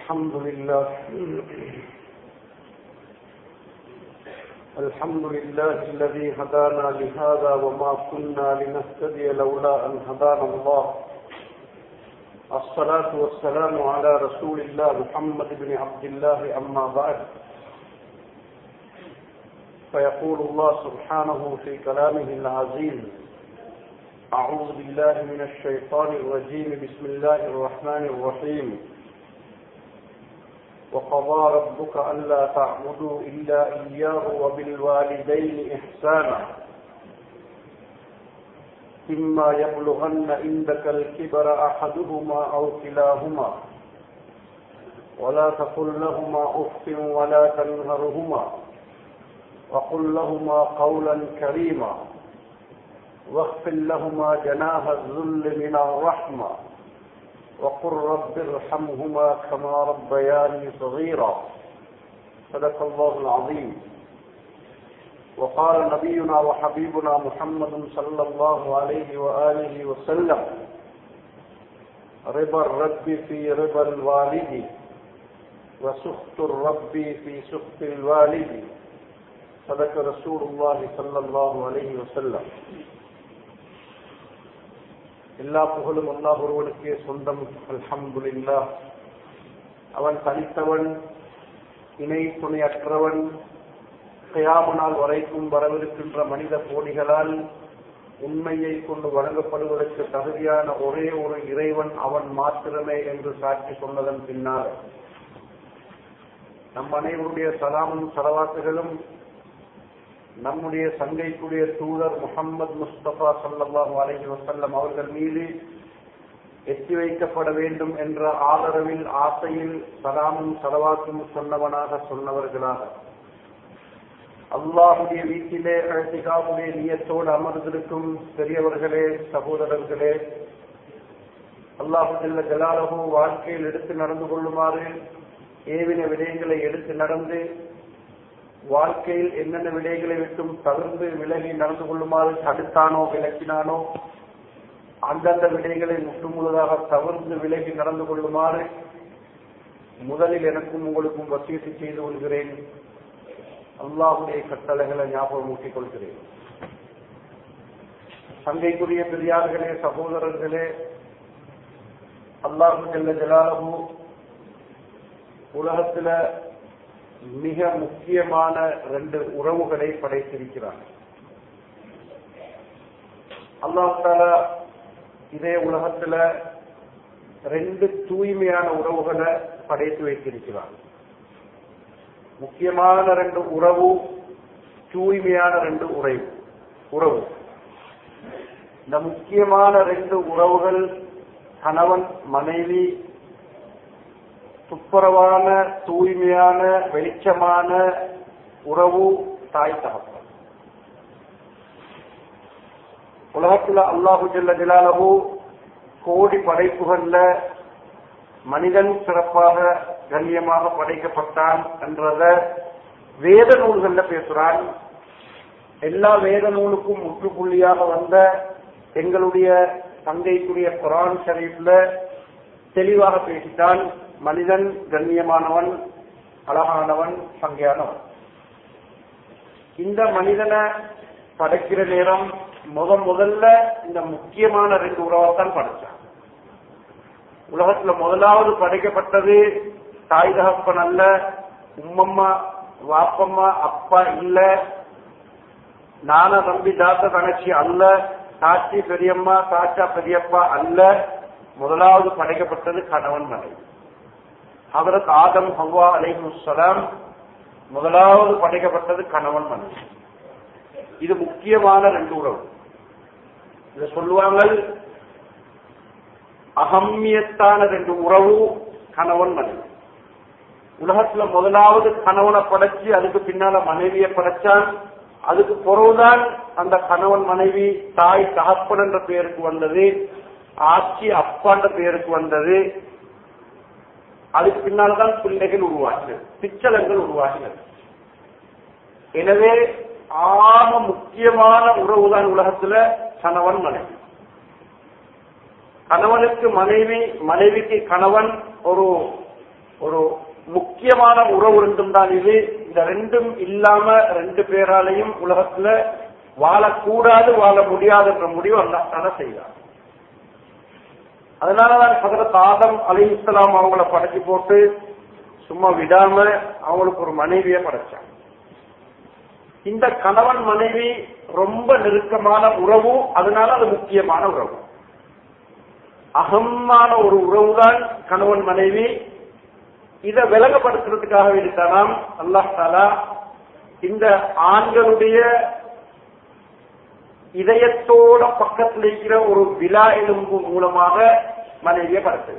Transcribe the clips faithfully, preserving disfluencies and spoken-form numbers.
الحمد لله الحمد لله الذي هدانا لهذا وما كنا لنهتدي لولا أن هدانا الله. الصلاة والسلام على رسول الله محمد بن عبد الله. أما بعد، فيقول الله سبحانه في كلامه العزيز: أعوذ بالله من الشيطان الرجيم. بسم الله الرحمن الرحيم. وقضى ربك ألا تعبدوا إلا إياه وبالوالدين إحسانا إما يبلغن عندك الكبر أحدهما أو كلاهما ولا تقل لهما أف ولا تنهرهما وقل لهما قولا كريما واخفض لهما جناح الذل من الرحمة وقل رب ارحمهما كما ربياني صغيرا. صدق الله العظيم. وقال نبينا وحبيبنا محمد صلى الله عليه وآله وسلم: رضا الرب في رضا الوالد وسخط الرب في سخط الوالد. صدق رسول الله صلى الله عليه وسلم. எல்லா புகழும் அல்லாஹ் ஒருவனுக்கே சொந்தம். அல்ஹம்துலில்லாஹ். அவன் தனித்தவன், இணை துணையற்றவன். கியாம நாள் வரைக்கும் வரவிருக்கின்ற மனித கோடிகளால் உண்மையை கொண்டு வழங்கப்படுவதற்கு தகுதியான ஒரே ஒரு இறைவன் அவன் மாத்திரமே என்று சாட்சி சொன்னதன் பின்னால் நம் அனைவருடைய சலாமும் சலவாத்துகளும் நம்முடைய சங்கைக்குரிய தூதர் முஹம்மது முஸ்தபா ஸல்லல்லாஹு அலைஹி வஸல்லம் அவர்கள் மீது எத்தி வைக்கப்பட வேண்டும் என்ற ஆதரவில், ஆசையில் சலாமும் சலவாத்தும் சொன்னவனாக சொன்னவர்களாக அல்லாஹுடைய வீட்டிலே இஹ்திகாஃபுடைய நியத்தோடு அமர்ந்திருக்கும் பெரியவர்களே, சகோதரர்களே, அல்லாஹு ஜல்ல ஜலாலுஹு வாழ்க்கையில் எடுத்து நடந்து கொள்ளுமாறு ஏவின விடயங்களை எடுத்து நடந்து, வாழ்க்கையில் என்னென்ன விடயங்களை விட்டும் தவிர்த்து விலகி நடந்து கொள்ளுமாறு தடுத்தானோ விலக்கினானோ அந்தந்த விடயங்களை முற்றுமுழுதாக தவிர்த்து விலகி நடந்து கொள்ளுமாறு முதலில் எனக்கும் உங்களுக்கும் வசியத்தை செய்து கொள்கிறேன். அல்லாஹுடைய கட்டளைகளை ஞாபகம் ஊட்டிக் கொள்கிறேன். சங்கைக்குரிய பெரியார்களே, சகோதரர்களே, அல்லாஹு ஜல்ல ஜலாலுஹு உலகத்துல மிக முக்கியமான ரெண்டு உறவுகளை படைத்திருக்கிறார். அல்லாஹ் தஆலா இதே உலகத்துல ரெண்டு தூய்மையான உறவுகளை படைத்து வைத்திருக்கிறார். முக்கியமான ரெண்டு உறவு, தூய்மையான ரெண்டு உறவு உறவு இந்த முக்கியமான ரெண்டு உறவுகள் கணவன் மனைவி, துப்புரவான தூய்மையான வெளிச்சமான உறவு தாய் தகப்பன். உலகத்துல அல்லாஹு ஜல்ல ஜலாலுஹு கோடி படைப்புகள்ல மனிதன் சிறப்பாக கண்ணியமாக படைக்கப்பட்டான் என்றத வேத நூல்கள்ல பேசுறான். எல்லா வேத நூலுக்கும் முற்றுப்புள்ளியாக வந்த எங்களுடைய தந்தைக்குரிய குர்ஆன் ஷரீஃப்ல தெளிவாக பேசிட்டான். மனிதன் கண்ணியமானவன், அழகானவன், சங்கையானவன். இந்த மனிதனை படைக்கிற நேரம் முத முதல்ல இந்த முக்கியமான ரெண்டு உறவைத்தான் படைச்சான். உலகத்துல முதலாவது படைக்கப்பட்டது தாய் தகப்பன் அல்ல, உம்மம்மா வாப்பம்மா அப்பா இல்ல, நான தம்பி தாத்த தங்கச்சி அல்ல, சாட்சி பெரியம்மா சாச்சா பெரியப்பா அல்ல. முதலாவது படைக்கப்பட்டது கணவன் மனைவி. ஹஜ்ரத் ஆதம் ஹவ்வா அலைஹிஸ்ஸலாம் முதலாவது படைக்கப்பட்டது கணவன் மனைவி. இது முக்கியமான ரெண்டு உறவு. இத சொல்லுவாங்க அகம்மியத்தான ரெண்டு உறவு கணவன் மனைவி. உலகத்துல முதலாவது கணவனை படைச்சு அதுக்கு பின்னால மனைவியை படைச்சான். அதுக்கு பிறகுதான் அந்த கணவன் மனைவி தாய் தகப்பன் என்ற பெயருக்கு வந்தது, ஆட்சி அப்பான்ற பெயருக்கு வந்தது. அதுக்கு பின்னால்தான் பிள்ளைகள் உருவாகினது, பிச்சலங்கள் உருவாகினது. எனவே ஆக முக்கியமான உறவுதான் உலகத்துல கணவன் மனைவி. கணவனுக்கு மனைவி, மனைவிக்கு கணவன் ஒரு ஒரு முக்கியமான உறவு ரெண்டும் தான் இது. இந்த ரெண்டும் இல்லாம ரெண்டு பேராலையும் உலகத்துல வாழக்கூடாது, வாழ முடியாது என்ற முடிவு அல்லாஹ் செய்தார். அதனாலதான் ஹஜ்ரத் ஆதம் அலைஹிஸ்ஸலாம் அவங்கள படைச்சு போட்டு சும்மா விடாம அவங்களுக்கு ஒரு மனைவியை படைச்சாங்க. இந்த கணவன் மனைவி ரொம்ப நெருக்கமான உறவு, அதனால அது முக்கியமான உறவு, அகமான ஒரு உறவுதான் கணவன் மனைவி. இதை விளங்கப்படுத்துறதுக்காக வேண்டித்தான் அல்லாஹ் தஆலா இந்த ஆண்களுடைய இதயத்தோட பக்கத்தில் இருக்கிற ஒரு விலா எலும்பு மூலமாக மனைவியை படைத்தது.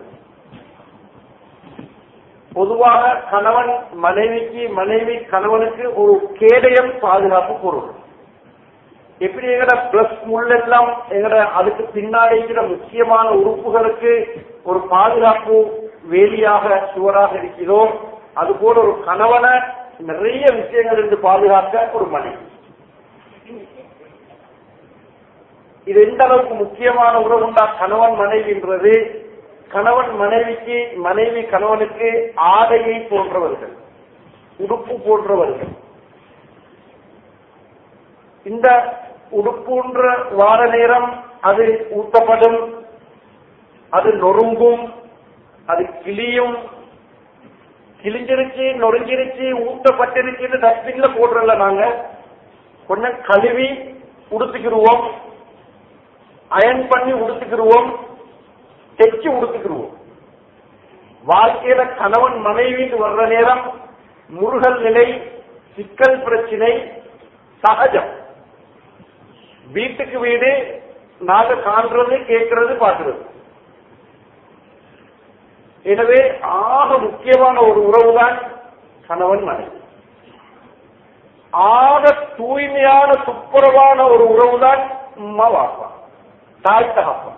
பொதுவாக கணவன் மனைவிக்கு, மனைவி கணவனுக்கு ஒரு கேடயம் பாதுகாப்பு பொருள். எப்படி எங்கட பிளஸ் முள்ளெல்லாம் எங்கட அதுக்கு பின்னாடி இருக்கிற முக்கியமான உறுப்புகளுக்கு ஒரு பாதுகாப்பு வேலியாக சுவராக இருக்கிறதோ, அதுபோல ஒரு கணவனை நிறைய விஷயங்கள் இருந்து பாதுகாக்க ஒரு மனைவி. இது எந்த அளவுக்கு முக்கியமான உறவுண்டா கணவன் மனைவின்றது, கணவன் மனைவிக்கு, மனைவி கணவனுக்கு ஆடையை போன்றவர்கள், உடுப்பு போன்றவர்கள். இந்த உடுப்புன்ற வார நேரம் அது ஊட்டப்படும், அது நொறுங்கும், அது கிளியும், கிழிஞ்சிருச்சு, நொறுங்கிருச்சு, ஊட்டப்பட்டிருச்சு, டஸ்ட்பின்ல போடுறல நாங்க கொஞ்சம் கழுவி உடுத்துக்கிடுவோம், அயன் பண்ணி உடுத்துக்கிடுவோம், தைச்சு உடுத்துக்கிடுவோம். வாழ்க்கையில கணவன் மனைவி வர்ற நேரம் முருகல் நிலை, சிக்கல் பிரச்சினை சகஜம். வீட்டுக்கு வீடு நாங்க காண்றது, கேட்கறது, பார்க்கிறது. எனவே ஆக முக்கியமான ஒரு உறவுதான் கணவன் மனைவி. ஆக தூய்மையான துப்புரவான ஒரு உறவுதான் உம்மா வாப்பா, தாய் தகப்பன்.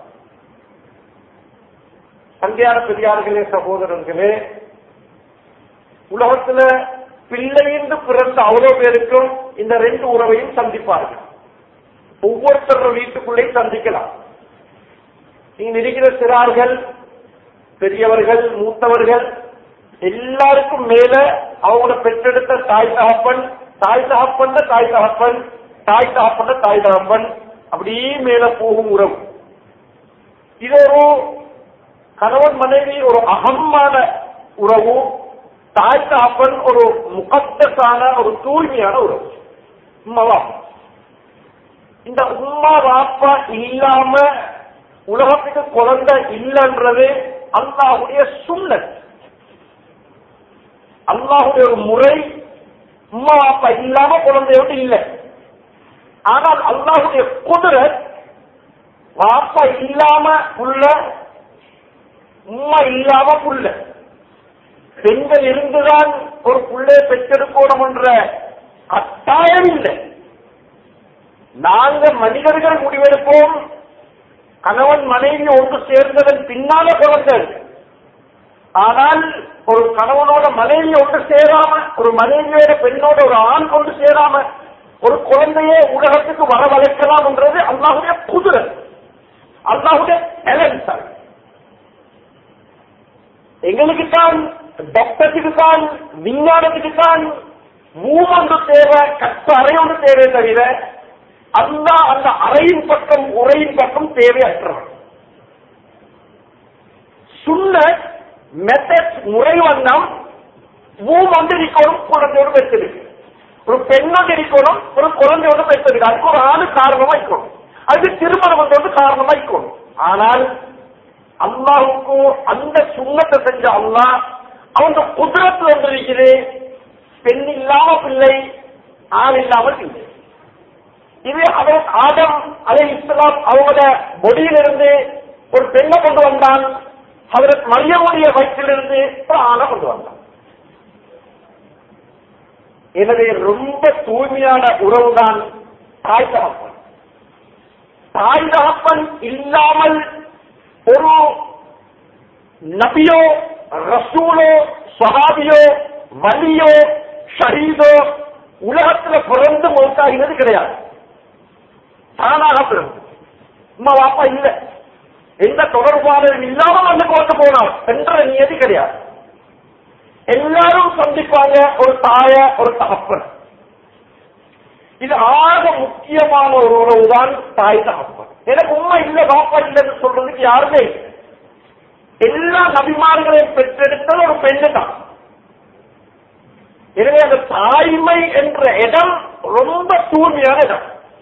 தங்கையான பெரியார்களே, சகோதரர்களே, உலகத்துல பிள்ளையின்று பிறந்த அவ்வளவு பேருக்கும் இந்த ரெண்டு உறவையும் சந்திப்பார்கள். ஒவ்வொருத்தர வீட்டுக்குள்ளே சந்திக்கலாம். நீங்க இருக்கிற சிறார்கள், பெரியவர்கள், மூத்தவர்கள் எல்லாருக்கும் மேல அவங்கள பெற்றெடுத்த தாய் தகப்பன், தாய் தகப்பன் தாய் தகப்பன், தாய் தகப்பன் தாய் தகப்பன், அப்படியே மேல போகும் உறவு. இது ஒரு கணவன் மனைவி ஒரு அகமான உறவு, தாய் தகப்பன் ஒரு முகத்தசான ஒரு தூய்மையான உறவு. உம்மா வாப்பா, இந்த உம்மா வாப்பா இல்லாம உலகத்துக்கு குழந்தை இல்லைன்றது அல்லாஹுடைய சுன்னத், அல்லாஹுடைய ஒரு முறை. உம்மா வாப்பா இல்லாம குழந்தையோடு இல்லை. ஆனால் அல்லாஹுடைய குதிரத், வாப்பா இல்லாம புள்ள, உம்மா இல்லாம புள்ள. பெண்கள் இருந்துதான் ஒரு புள்ளையை பெற்றெடுக்கணும் என்ற கட்டாயம் இல்லை. நாங்க மனிதர்கள் முடிவெடுப்போம். கணவன் மனைவி ஒன்று சேர்ந்ததன் பின்னால குழந்தை. ஆனால் ஒரு கணவனோட மனைவி ஒன்று சேராம, ஒரு மனைவியோட பெண்ணோட ஒரு ஆண் கொண்டு சேராம ஒரு குழந்தையே உலகத்துக்கு வரவழைக்கலாம் என்றது அல்லாஹுடைய குதிரத், அல்லாஹுடைய டேலண்ட். எங்களுக்கு தான், டாக்டருக்கு தான், விஞ்ஞானத்துக்கு தான் மூன்று தேவை, கற்ற அறை ஒன்று தேவை தவிர அல்லாஹ் அந்த அறையின் பக்கம் உரையின் பக்கம் தேவையற்றவன். சுன்னத் மெத்தட் முறை வண்ணம் மூன்று இருக்கணும், குழந்தையோடு பெற்றிருக்கு. ஒரு பெண்ணோடு இருக்கணும், ஒரு குழந்தையோடு பெற்றிருக்கு. அதுக்கு ஒரு ஆணு காரணமா இருக்கணும், அதுக்கு திருமணம் வந்து காரணமா இருக்கணும். ஆனால் அல்லாஹுக்கு அந்த சுண்ணத்தை செஞ்ச அல்லாஹ் அவங்க குதிரத்து வந்திருக்கிறது. பெண் இல்லாம பிள்ளை, ஆண் இல்லாமல் பிள்ளை. இது அவர் ஆதம் அலைஹிஸ்ஸலாம் அவங்களோட பொடியிலிருந்து ஒரு பெண்ணை கொண்டு வந்தான், ஹஜ்ரத் மரியமுடைய வயிற்றிலிருந்து ஒரு ஆணை கொண்டு வந்தான். எனவே ரொம்ப தூய்மையான உறவுதான் தாய் தகப்பன். தாய் தகப்பன் இல்லாமல் ஒரு நபியோ, ரசூலோ, சஹாபியோ, வலியோ, ஷஹீதோ உலகத்துல பிறந்து மௌத்தாகினது கிடையாது. தானாக பிறந்து உம்மா வாப்பா இல்ல, எந்த தொடர்பாளரும் இல்லாமல் வந்து கொண்டு போனார் என்ற நியதி கிடையாது. எல்லாரும் சந்திப்பாங்க, ஒரு தாய ஒரு தகப்பன். இது ஆக முக்கியமான ஒரு உறவுதான் தாய் தகப்பன். எனக்கு உண்மை இல்ல பாப்பா இல்லைன்னு சொல்றதுக்கு யாருமே இல்லை. எல்லா நபிமார்களையும் பெற்றெடுத்தது ஒரு பெண்ணு தான். எனவே அந்த தாய்மை என்ற இடம் ரொம்ப தூய்மையான இடம்,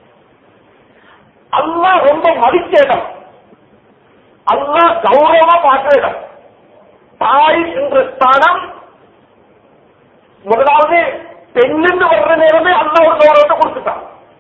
அல்லாஹ் ரொம்ப மதிச்ச இடம், அல்லாஹ் கௌரவமா பார்க்கிற இடம். தாய் என்ற ஸ்தானம் முதலாவது பெண்ணிருந்து வர்ற நேரமே அல்லாஹ் ஒரு கௌரவத்தை கொடுத்துட்டான்.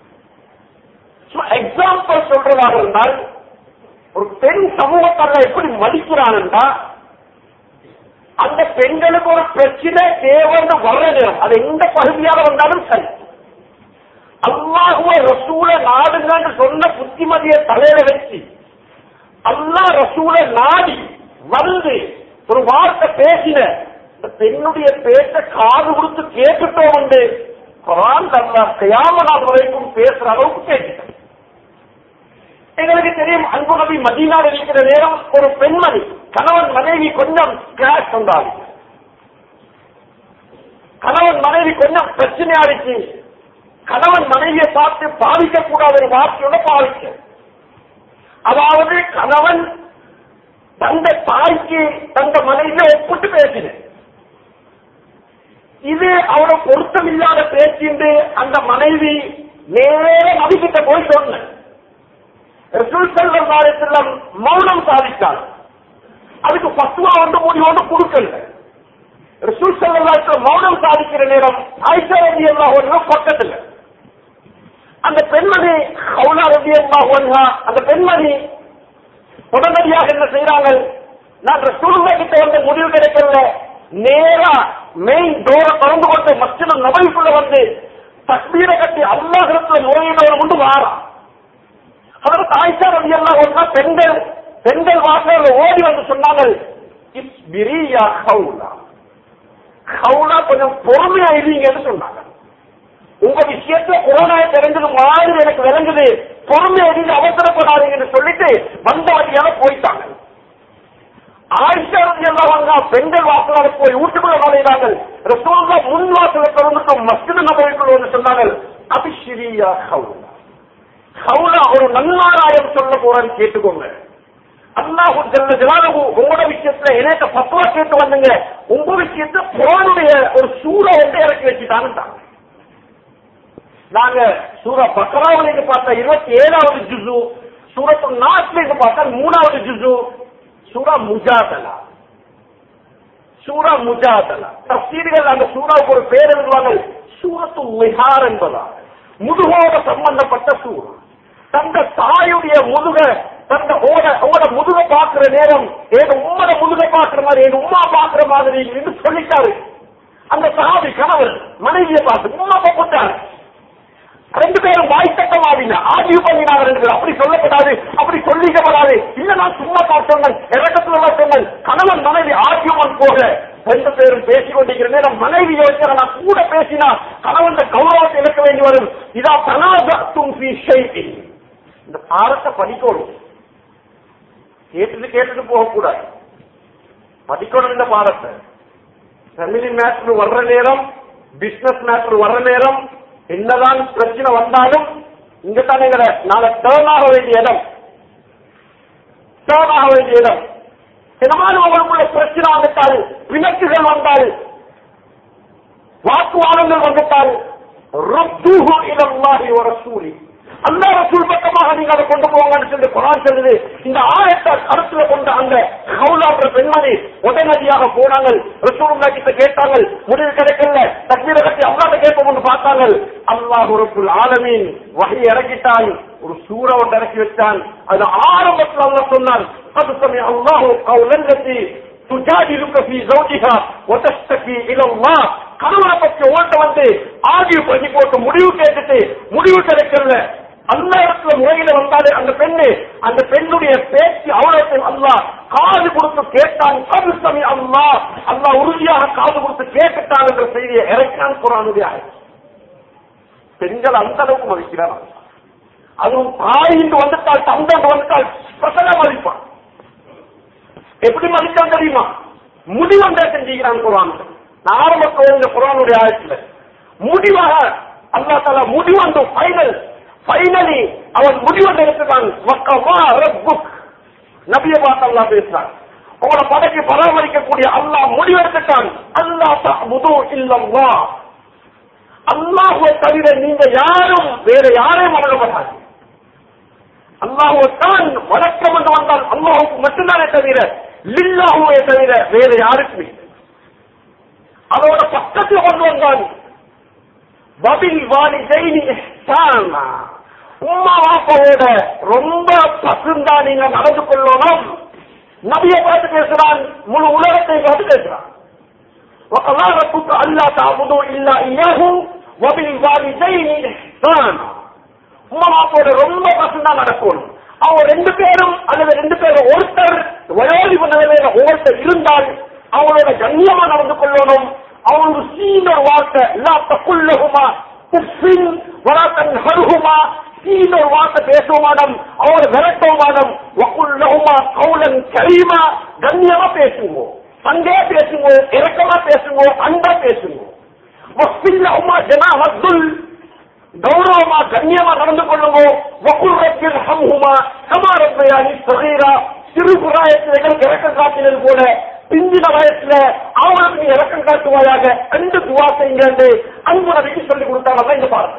எக்ஸாம்பிள் சொல்றதாக இருந்தால், ஒரு பெண் சமூகத்தை எப்படி மதிக்கிறான் என்றா, அந்த பெண்களுக்கு ஒரு பிரச்சனை தேவைன்னு வர்ற நேரம் அது எந்த பகுதியாக வந்தாலும் சரி, அல்லாஹுவ ரசூல நாடுங்கன்னு சொன்ன புத்திமதியை தலையில வச்சு அல்லாஹ் ரசூல நாடி வந்து ஒரு வார்த்தை பேசின இந்த பெண்ணுடைய பேச்ச காது கொடுத்து கேட்டுட்டோம் உண்டு. குர்ஆன் அல்லாஹ் கியாமத் நாள் வரைக்கும் பேசுற அளவுக்கு கேட்டுட்டோம். எங்களுக்கு தெரியும், அன்பு நபி மதீனாவில் இருக்கிற நேரம் ஒரு பெண்மணி கணவன் மனைவி கொஞ்சம் கிராஷ் வந்தாங்க, கணவன் மனைவி கொஞ்சம் பிரச்சனையாச்சு. கணவன் மனைவியை பார்த்து பாதிக்க கூடாத ஒரு வார்த்தையோட பாதிக்க, அதாவது கணவன் தந்த தாய்க்கு தந்த மனைவியை ஒப்பிட்டு பேசினேன். இது அவரோட பொருத்தம் இல்லாத பேச்சு. அந்த மனைவி நேர நபிக்கிட்ட போய் சொன்ன, ரசூல் ஸல்லல்லாஹு அலைஹி வஸல்லம் மௌனம் சாதித்தார். அதுக்கு ஃபத்வா வந்து முடிவோடு கொடுக்கல. ரசூல் ஸல்லல்லாஹு அலைஹி வஸல்லம் மௌனம் சாதிக்கிற நேரம் ஆயிஷா ரலியல்லாஹு அன்ஹா பக்கத்துல அந்த பெண்மணி ஹவுலா ரலியல்லாஹு அன்ஹா அந்த பெண்மணி உடனடியாக என்ன செய்யறாங்க, நான் ரசூலுல்லாஹ் கிட்ட வந்து முடிவு கிடைக்கல, நேரா மெயின் டோரை திறந்து கொண்டு மஸ்ஜித் நபவிக்குள்ள வந்து தக்பீரை கட்டி அல்லாஹ்விடத்துல முறையிடோடு கொண்டு வாரா. அதற்கு ஆயிஷா ரலியல்லாஹு அன்ஹா பெண்கள் பெண்கள் வாசல்ல ஓடி வந்து சொன்னாங்க, இஸ்பிரி யா ஹவுலா, ஹவுலா கொஞ்சம் பொறுமையா இருங்கன்னு சொன்னாங்க. உங்க விஷயத்துல கொரோனா தெரிஞ்சது மாதிரி எனக்கு விளங்குது, பொறுமையா இருந்து அவசரப்படாதீங்கன்னு சொல்லிட்டு வந்த வழியாக போயிட்டாங்க. ஆயிஷா ரலியல்லாஹு அன்ஹா பெண்கள் வாசலாக போய் வீட்டுக்குள்ள நுழைந்தாங்க. ரசூலுல்லாஹ் முன் வாசலை திறந்துட்டு மஸ்ஜித் நபவிக்குள்ள வந்து சொன்னாங்க, அபிஷ்ரி யா ஹவுலா, ஹவுலா ஒரு நன்மாராயம் சொல்ல போறேன்னு கேட்டுக்கோங்க. அல்லாஹ் ஜல்ல ஜலாலுஹு உங்களோட விஷயத்துல எனக்கு ஃபத்வா கேட்டு வந்தீங்க, உங்க விஷயத்துல குர்ஆனுடைய ஒரு சூரா வந்து இறக்கி வச்சுட்டான்னு. நாங்க சூரா பக்ராவிலிருந்து பார்த்தா இருபத்தி ஏழாவது ஜுஸு, சூரத்து நாஸ்லிருந்து பார்த்தா மூணாவது ஜுஸு, சூரா முஜாதலா. சூரா முஜாதலா தஃசீர்கள் அந்த சூராவுக்கு ஒரு பேர் எழுதுவாங்க, சூரத்து மிஹார் என்பதா, முதுகோட சம்பந்தப்பட்ட சூரா. தந்த தாயுடைய முதுக தந்த உங்களோட முதுக பாக்குற நேரம் எங்க உம்மோட முதுக பாக்குற மாதிரி எங்க உமா பாக்குற மாதிரி என்று சொல்லிட்டாரு. அந்த சஹாபி கணவர் மனைவியை பார்த்து உமா போட்டாரு. ரெண்டு பேரும் வாய்த்தட்டமாவின ஆய்வு பண்ணினாங்க. ரெண்டு பேரும் அப்படி சொல்லப்படாது, அப்படி சொல்லிக்கப்படாது. இல்ல நான் சும்மா தான் சொன்னேன், இறக்கத்துல சொன்னேன். கணவன் மனைவி ஆகியவன் போக ரெண்டு பேரும் பேசிக் கொண்டிருக்கிற நேரம் மனைவி யோசிக்கிற, நான் கூட பேசினா கணவன் கௌரவத்தை இழக்க வேண்டி வரும். இதா தனாசத்தும் ஃபீ ஷைஇன், இந்த பாடத்தை படிக்கணும், கேட்டுட்டு கேட்டுட்டு போகக்கூடாது, படிக்கணும் இந்த பாடத்தை. ஃபேமிலி மேட்டர் வர்ற நேரம், பிசினஸ் மேட்டர் வர்ற நேரம், என்னதான் பிரச்சனை வந்தாலும் இங்கத்தானே நாளை டேர்ன் ஆக வேண்டிய இடம், டேர்ன் ஆக வேண்டிய இடம். என்னமாலும் அவங்களுக்குள்ள பிரச்சனை வந்துட்டாரு, பிணக்குகள் வந்தாரு, வாக்குவாதங்கள் வந்துட்டாரு, ரத்தூஹு இலல்லாஹி வ ரசூலி, அல்லாஹ் ரசூல் பக்கமாக நீங்க அதை கொண்டு போவாங்கன்னு சொல்லி குர்ஆன் சொல்லுது. இந்த ஆயத்தை கருத்துல கொண்ட அந்த ஹவுலான்ற பெண்மணி உடனடியாக போனாங்க, ரசூலுல்லாஹ் கிட்ட கேட்டாங்க, முடிவு கிடைக்கல, தக்பீரை கட்டி அல்லாஹ்ட்ட கேட்போம்னு பார்த்தாங்க. அல்லாஹ் ரப்புல் ஆலமீன் வஹி இறக்கிட்டான், ஒரு சூரா ஒன்று இறக்கி வச்சான். அது ஆரம்பத்தில் அல்லாஹ் சொன்னான், அது சமய அல்லாஹு கௌலன் லத்தி துஜாதிலுக ஃபீ ஸௌஜிஹா வ தஸ்தகி இலல்லாஹ், கணவனை பற்றி ஓட்ட வந்து ஆடியோ பண்ணி போட்டு முடிவு கேட்டுட்டு முடிவு கிடைக்கல, அல்லாஹ் இடத்துல முறையில வந்தாலே அந்த பெண்ணு, அந்த பெண்ணுடைய பேச்சு அவ்வளவு அல்லாஹ் காது கொடுத்து கேட்டான். அது சமயம் அல்லாஹ் அல்லாஹ் உறுதியாக காது கொடுத்து கேட்டுட்டான் என்ற செய்தியை இறக்கினான் குர்ஆனுடைய ஆயத். பெண்கள் அந்த அளவுக்கு மதிக்கிறார். அதுவும் தாயின்று வந்துட்டால், தந்தை வந்துட்டால் ஸ்பெஷலா மதிப்பான். எப்படி மதித்தான் தெரியுமா? முடிவண்டை செஞ்சுக்கிறான் குர்ஆன். நான் ஆரம்பத்தில் இந்த குர்ஆனுடைய ஆயத்துல முடிவாக அல்லாஹ் தஆலா முடிவந்து ஃபைனல் ஃபைனலி அவன் முடிவென்று இருக்கிறான். வக்கமா ரப்புக் நபியை பார்த்து அல்லாஹ் பேசுறான். உங்களை படைக்கு பராமரிக்கக்கூடிய அல்லாஹ் முடிவெடுத்துட்டான். அல்லாஹ் தஅபுது இல்லல்லாஹ், அல்லாஹ்வை தவிர நீங்க யாரும் வேற யாரையும் வணங்க மாட்டாங்க. அல்லாஹ்வை தான் வணக்கம் என்று வந்தால் அல்லாஹ்வுக்கு மட்டும்தானே தவிர லில்லாஹுவை தவிர வேற யாருக்குமே. அதோட பக்கத்தில் கொண்டு வந்தான் வபில் வாலிதைனி இஹ்சானா, உம்மா வாப்பாவோட ரொம்ப பசுந்தா நீங்க நடந்து கொள்ளணும். நபியை பார்த்து பேசுறான், முழு உலகத்தை பார்த்து பேசுறான். وَقَضَىٰ رَبُّكَ أَلَّا تَعْبُدُوا إِلَّا إِيَّاهُ وَبِالْوَالِدَيْنِ إِحْسَانًا. உம்மா வாப்பாவோட ரொம்ப பசுந்தா நடக்கணும். அவங்க ரெண்டு பேரும் அல்லது ரெண்டு பேரும் ஒருத்தர் வயோதிப நிலையில ஒருத்தர் இருந்தால் அவங்களோட கண்ணியமா நடந்து கொள்ளணும். அவங்களுக்கு சீனொரு வார்த்தை லா தகுல்லஹுமா உஃபின் வலா தன்ஹர்ஹுமா, சீனொரு வார்த்தை பேசுவானம், அவங்களை விரட்டுவானம். வகுல்லஹுமா கௌலன் கரீமா, கண்ணியமா பேசுவோம், சண்டையா பேசுவோம், இறக்கமா பேசுவோம், அன்பா பேசுவோம். வஃபில்லஹுமா ஜனாஹத்துல், கௌரவமா கண்ணியமா நடந்து கொள்ளுங்க. வகுல் ரப்பில் ஹம்ஹுமா கமா ரப்பயானி ஸகீரா, சிறு பிராயத்தில் இறக்கம் காட்டினது போல பிஞ்சின வயசுல அவங்களுக்கு நீ இறக்கம் காட்டுவாயாக ரெண்டு துவா செய்யுங்க அன்பு நபிக்கு சொல்லிக் கொடுத்தாங்க. இந்த பாருங்க,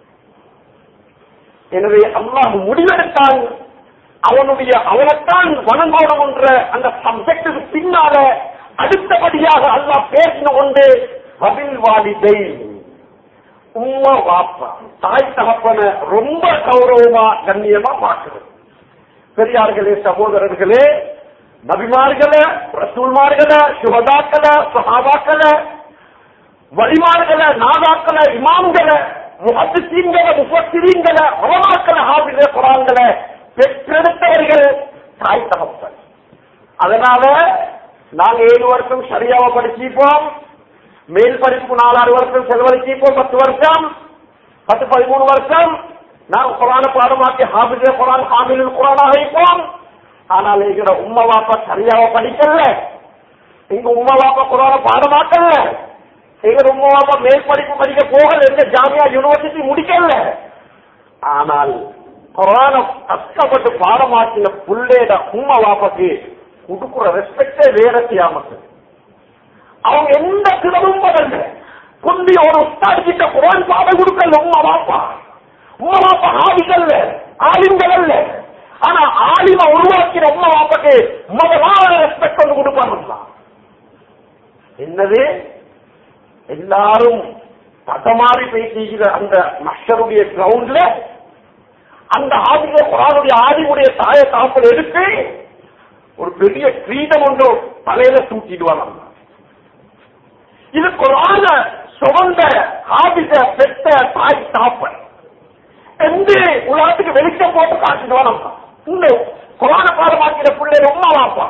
எனவே அல்லாஹ் முடிவெடுத்தான் அவனுடைய அவனைத்தான் வணங்கோடும் என்ற அந்த சப்ஜெக்டுக்கு பின்னால அடுத்தபடியாக அல்லாஹ் பேசின கொண்டு வபில் வாலிதை, உம்மா வாப்பா தாய் தகப்பன ரொம்ப கௌரவமா கண்ணியமா பார்க்கிறது. பெரியார்களே, சகோதரர்களே, நபிமார்கள, ரசூல்மார்கள, சுஹதாக்கள, சஹாபாக்கள, வலிமார்கள, நாதாக்கள, இமாம்கள, முஹத்திஸீன்கள, முஃபஸ்ஸிரீன்கள, உலமாக்கள, ஹாஃபிஸே குர்ஆன்கள பெற்றெடுத்தவர்கள் தாய் தகப்பன். அதனால நாங்க ஏழு வருஷம் சரியாவ படிச்சிப்போம், மேல் படிப்பு நாலாறு வருஷம் செலவழிச்சிப்போம், பத்து வருஷம் பத்து பதிமூணு வருஷம் நாங்கள் குர்ஆனை பாடமாக்கி ஹாஃபிஸே குர்ஆன் ஹாமிலுல் குர்ஆனாக இருப்போம். ஆனால் எங்களோட உம்மா வாப்பா சரியாக படிக்கல, எங்க உம்மா வாப்பா குர்ஆனை பாடமாக்கல, எங்க உம்மா வாப்பா மேல் படிப்பு படிக்க போகல, எங்க ஜாமியா யூனிவர்சிட்டி முடிக்கல. ஆனால் குர்ஆனை கஷ்டப்பட்டு பாடமாக்கின புள்ளேட உம்மா வாப்பாக்கு கொடுக்குற ரெஸ்பெக்டே வேற தியாமத்து. அவங்க எந்த சிலவும் படல, குந்தி ஒரு உஸ்தாத் கிட்ட குர்ஆன் பாடம் கொடுக்கல உம்மா வாப்பா. உம்மா வாப்பா ஆதிகள் ஆலிம்கள் அல்ல. ஆனா ஆலிமா உருவாக்கிற உம்மா வாப்பாக்கு முதலாவது ரெஸ்பெக்ட் வந்து கொடுப்பாங்க. என்னது எல்லாரும் தடமாறி பேசுகிற அந்த மஷருடைய கிரவுண்ட்ல அந்த ஆதிக குர்ஆனுடைய ஆதிமுடைய தாய தாப்பல் எடுத்து ஒரு பெரிய கிரீடம் ஒன்று தலையில தூக்கிடுவாங்க. இது குர்ஆன சுமந்த ஆதிக பெற்ற தாய் தாப்பல் என்று உலகத்துக்கு வெளிச்சம் போட்டு காட்டிடுவாங்க. குர்ஆனை பாடமாக்கிற பிள்ளைகள் உம்மா வாப்பா.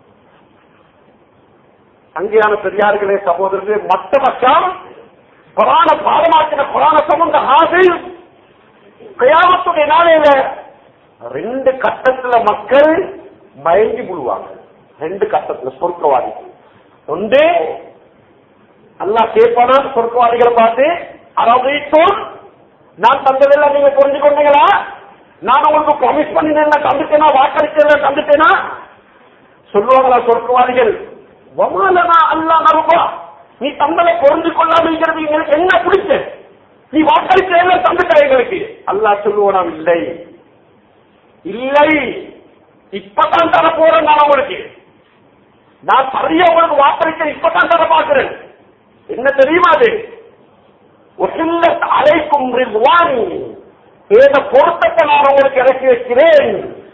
அங்கேயான பெரியார்களே, சகோதரர்களே, மற்ற பக்கம் குர்ஆனை பாடமாக்கின குர்ஆனை சுமந்த ஹாஃபிஸ் கியாமத்துடைய நாளையில ரெண்டு கட்டத்துல மக்கள் மயங்கி விழுவாங்க. ரெண்டு கட்டத்துல சொர்க்கவாதி. ஒன்று அல்லாஹ் கேட்பானா சொர்க்கவாதிகளை பார்த்து, அரபீத்தும் நான் தந்ததெல்லாம் நீங்க புரிஞ்சு கொண்டீங்களா? நான் உங்களுக்கு ப்ராமிஸ் பண்ணினேன் தந்துட்டேனா, வாக்களிச்சேன் தந்துட்டேனா? சொல்லுவாங்களா சொர்க்கவாதிகள், வமாலனா அல்லாஹ் நருபா, நீ தந்தலை புரிஞ்சு கொள்ளாமல் எங்களுக்கு என்ன பிடிச்ச, நீ வாக்களிச்ச தந்துட்டா எங்களுக்கு. அல்லாஹ் சொல்லுவானாம், இல்லை இல்லை இப்பதான் தர போறேன், நான் உங்களுக்கு நான் சரியா உங்களுக்கு வாக்களிச்ச இப்பதான் தர பார்க்கிறேன். என்ன தெரியுமா அது? அழைக்கும் ஏத பொருத்தத்தை நான் உங்களுக்கு இறக்கி வைக்கிறேன்.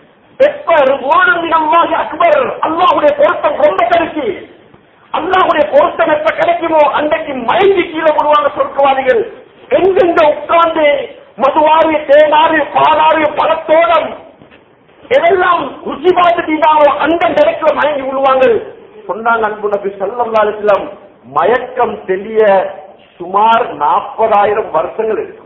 அக்பர், அல்லாஹுடைய பொருத்தம் ரொம்ப கிடைச்சி. அல்லாஹுடைய பொருத்தம் எப்ப கிடைக்குமோ அன்றைக்கு மயங்கி கீழே போடுவாங்க சொர்க்கவாதிகள். எங்கெங்க உட்கார்ந்து மதுவாறு, தேனாறு, பாலாறு, பழத்தோடம் எதெல்லாம் ருசி பார்த்துட்டீங்களோ அந்த நிலைக்குள்ள மயங்கி விழுவாங்க. சொன்னாங்க அன்பு நபி ஸல்லல்லாஹு அலைஹி வஸல்லம், மயக்கம் தெளிய சுமார் நாற்பதாயிரம் வருஷங்கள் இருக்கும்.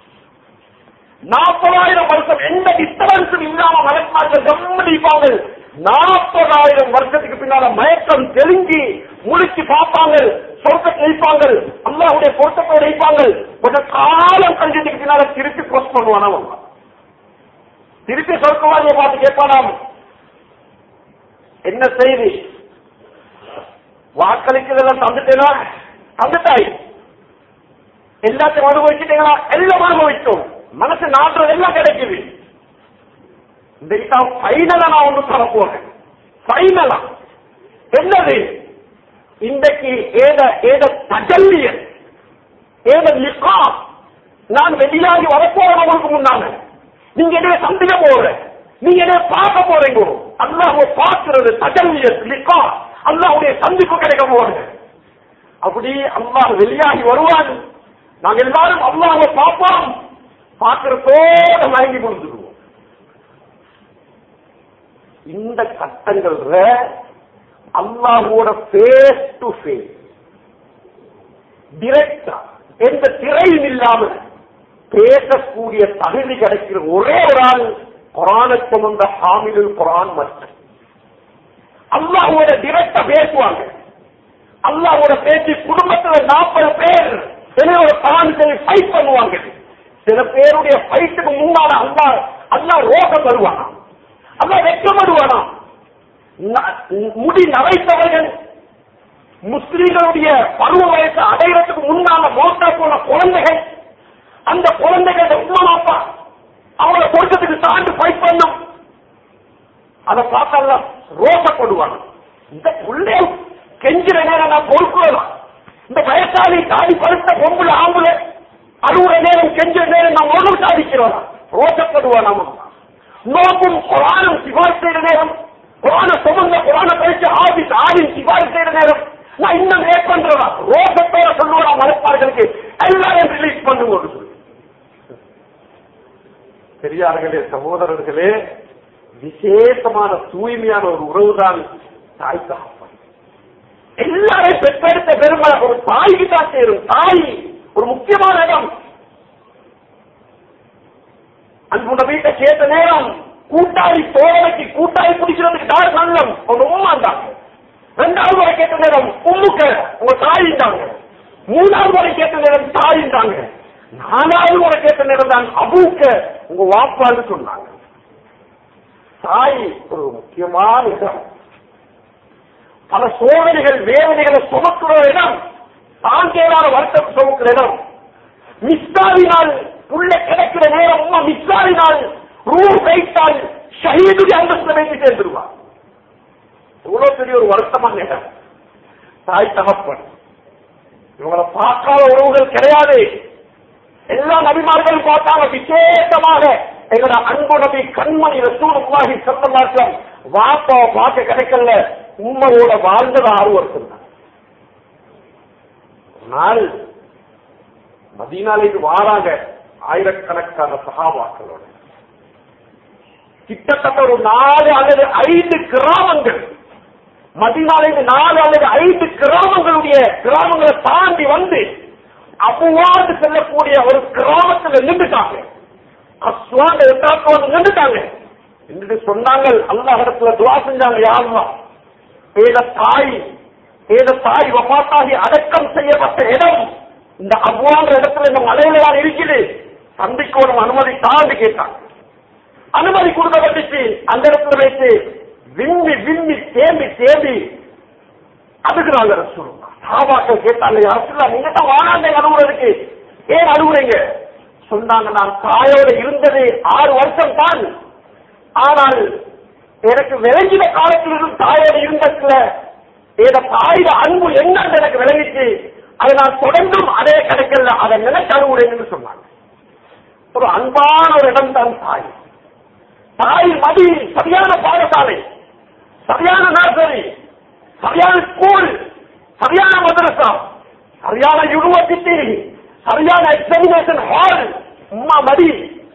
நாற்பதாயிரம் வருஷம் எந்த டிஸ்டர்பன்ஸும் இல்லாம மலக்குமார்கள் கம்மடிப்பாங்க. நாற்பதாயிரம் வருஷத்துக்கு பின்னால மயக்கம் தெளிஞ்சி முழிச்சு பார்ப்பாங்க, சொர்க்கத்தை வைப்பாங்க, அல்லாஹ்வுடைய பொருத்தத்தோடு வைப்பாங்க. கொஞ்சம் காலம் கழிஞ்சதுக்கு பின்னால திருப்பி போஸ்ட் பண்ணுவானா, திருப்பி சொர்க்கவாதியை பார்த்து கேட்பானாம், என்ன செய்தி, வாக்களிக்கிறதெல்லாம் தந்துட்டேனா? தந்துட்டாய். எல்லாத்தையும் அனுபவிச்சுட்டீங்களா? எல்லாம் அனுபவிச்சோம். மனசு நாட்டுறது எல்லாம் கிடைக்குது. இன்றைக்கு ஃபைனலா நான் ஒன்று சொல்ல போறேன். ஃபைனலா என்னது? இன்றைக்கு ஏத ஏத தஜல்லிய ஏத லிகா நான் வெளியாகி வரப்போறவங்களுக்கு முன்னாங்க நீங்க என்ன சந்திக்க போற, நீங்க என்ன பார்க்க போறீங்க, அல்லாஹ்வை பார்க்கிறது தஜல்லிய லிகா, அல்லாஹ்வுடைய சந்திப்பு கிடைக்க போறது. அப்படி அல்லாஹ் வெளியாகி வருவான், நாங்க எல்லாரும் அல்லாஹ்வை பார்ப்போம், பார்க்கிறதோட மயங்கி கொடுத்துருவோம். இந்த கட்டங்கள் அல்லாஹ்வோட ஃபேஸ் டு ஃபேஸ் டிரெக்டா எந்த திரையும் இல்லாமல் பேசக்கூடிய தகுதி கிடைக்கிற ஒரே ஒரு ஆள் குர்ஆனை சுமந்த ஹாமிலுல் குர்ஆன் மட்டும். அல்லாஹ்வோட டிரெக்டா பேசுவாங்க. அல்லாஹ்வோட பேச்சு குடும்பத்தில் நாற்பது பேர் சிலரோட குர்ஆனை ஃபைட் பண்ணுவாங்க. சில பேருடைய ஃபைட்டுக்கு முன்னால அல்லாஹ் அல்லாஹ் ரோகம் வருவானா, அல்லாஹ் வெட்கப்படுவானா. முடி நரைத்தவர்கள், முஸ்லிம்களுடைய பருவ வயசு அடைகிறதுக்கு முன்னால மோட்டா போன குழந்தைகள், அந்த குழந்தைகள உமா அப்பா அவங்கள பொருத்தத்துக்கு தாண்டி ஃபைட் பண்ணும். அதை பார்த்தால ரோசப்படுவாங்க. இந்த உள்ளே கெஞ்சிற நேரம் நான் பொறுக்கலாம். இந்த வயசாளி தாடி பழுத்த பொம்புல ஆம்புல அறுபது நேரம் கெஞ்சிற நேரம் நான் ஒன்றும் சாதிக்கிறோம், ரோசப்படுவான். நோக்கும் குர்ஆனும் சிபாரிசு செய்யற நேரம், குர்ஆனை சுமந்த குர்ஆனை படிச்ச ஆபீஸ் ஆலிம் சிபாரிசு செய்யற நேரம் நான் இன்னும் லேட் பண்றதா ரோசத்தோட சொல்லுவா மறுப்பார்களுக்கு எல்லாரும் ரிலீஸ் பண்ணுவோம். பெரியார்களே, சகோதரர்களே, விசேஷமான தூய்மையான ஒரு உறவுதான் தாய் தகப்பன். எல்லாரும் பெற்றெடுத்த பெருமளை ஒரு தாய்க்கு தான் சேரும். தாய் ஒரு முக்கியமான இடம். அன்புடைய வீட்டை சேர்த்த நேரம் கூட்டாளி தோழமைக்கு கூட்டாளி பிடிக்கிறதுக்கு தாய் நல்லம் ஒரு உமாண்டாங்க. ரெண்டாவது முறை கேட்ட நேரம் உம்முக்க உங்க தாயின்றாங்க. மூணாவது முறை கேட்ட நேரம் தாயின்றாங்க. நாலாவது முறை கேட்ட நேரம் தான் அபூக்க உங்க வாப்பான்னு சொன்னாங்க. தாய் ஒரு முக்கியமான இடம். பல சோதனைகள் வேதனைகளை சுமக்குற இடம், தாங்கேறாத வருத்தம் சுமக்கிற இடம். மிஸ்தாவினால் உள்ள கிடைக்கிற நேரம் உமா மிஸ்தாவினால் ரூ வைத்தால் ஷஹீதுடைய அந்தஸ்து வைத்து சேர்ந்துருவார். இவ்வளவு பெரிய ஒரு வருத்தமான இடம் தாய் தகப்பன். இவங்களை பார்க்காத உறவுகள் கிடையாது. எல்லா நபிமார்களும் பார்த்தாங்க. விசேஷமாக எங்களோட அன்பு நபி கண்மணி ரசூலுல்லாஹி ஸல்லல்லாஹு அலைஹி வஸல்லம் வாப்பாவை பார்க்க கிடைக்கல, உம்மோட வாழ்ந்தது ஆறு வருஷம் தான். நாள் மதீனாவுக்கு வாராங்க ஆயிரக்கணக்கான சஹாபாக்களோட. கிட்டத்தட்ட ஒரு நாலு அல்லது ஐந்து கிராமங்கள், மதீனாவுக்கு நாலு அல்லது ஐந்து கிராமங்களுடைய கிராமங்களை தாண்டி வந்து அபுவாது செல்லக்கூடிய ஒரு கிராமத்தில் நின்றுட்டாங்க. அஸ்வான் நின்றுட்டாங்க. என்று சொன்னாங்க, அல்லாஹ் இடத்துல துவா செஞ்சாங்க, யா அல்லாஹ், ஏத தாய் ஏத தாய் வஃபாத்தாகி அடக்கம் செய்யப்பட்ட இடம் இந்த அபுவான்ற இடத்துல இந்த மலையில தான் இருக்குது, சந்திக்கோடும் அனுமதி தாண்டி கேட்டாங்க. அனுமதி கொடுக்கப்பட்டுச்சு. அந்த இடத்துல வைத்து விம்மி விம்மி தேம்பி தேம்பி அதுக்குறாங்க ரசூலுல்லாஹ். சஹாபாக்கள் கேட்டாங்க, யா ரசூலுல்லாஹ், நீங்க தான் வானாண்டை அழுகுறதுக்கு ஏன் அழுகுறீங்க? சொன்னாங்க, நான் தாயோட இருந்தது ஆறு வருஷம் தான், ஆனால் எனக்கு விளங்கின காலத்திலிருந்து தாயோட இருந்ததுல ஏத தாயோட அன்பு என்னன்னு எனக்கு விளங்கிச்சு. அதை நான் தொடர்ந்தும் அதே கிடைக்கல, அதை நினைச்சு அழுகுறேன்னு சொன்னாங்க. ஒரு அன்பான ஒரு இடம் தான் தாய். தாய் மதி சரியான பாடசாலை, சரியான நர்சரி, சரியான ஸ்கூல், சரியான மதரசா, சரியான யூனிவர்சிட்டி, சரியான எக்ஸாமினேஷன் ஹால். உம்மா மடி,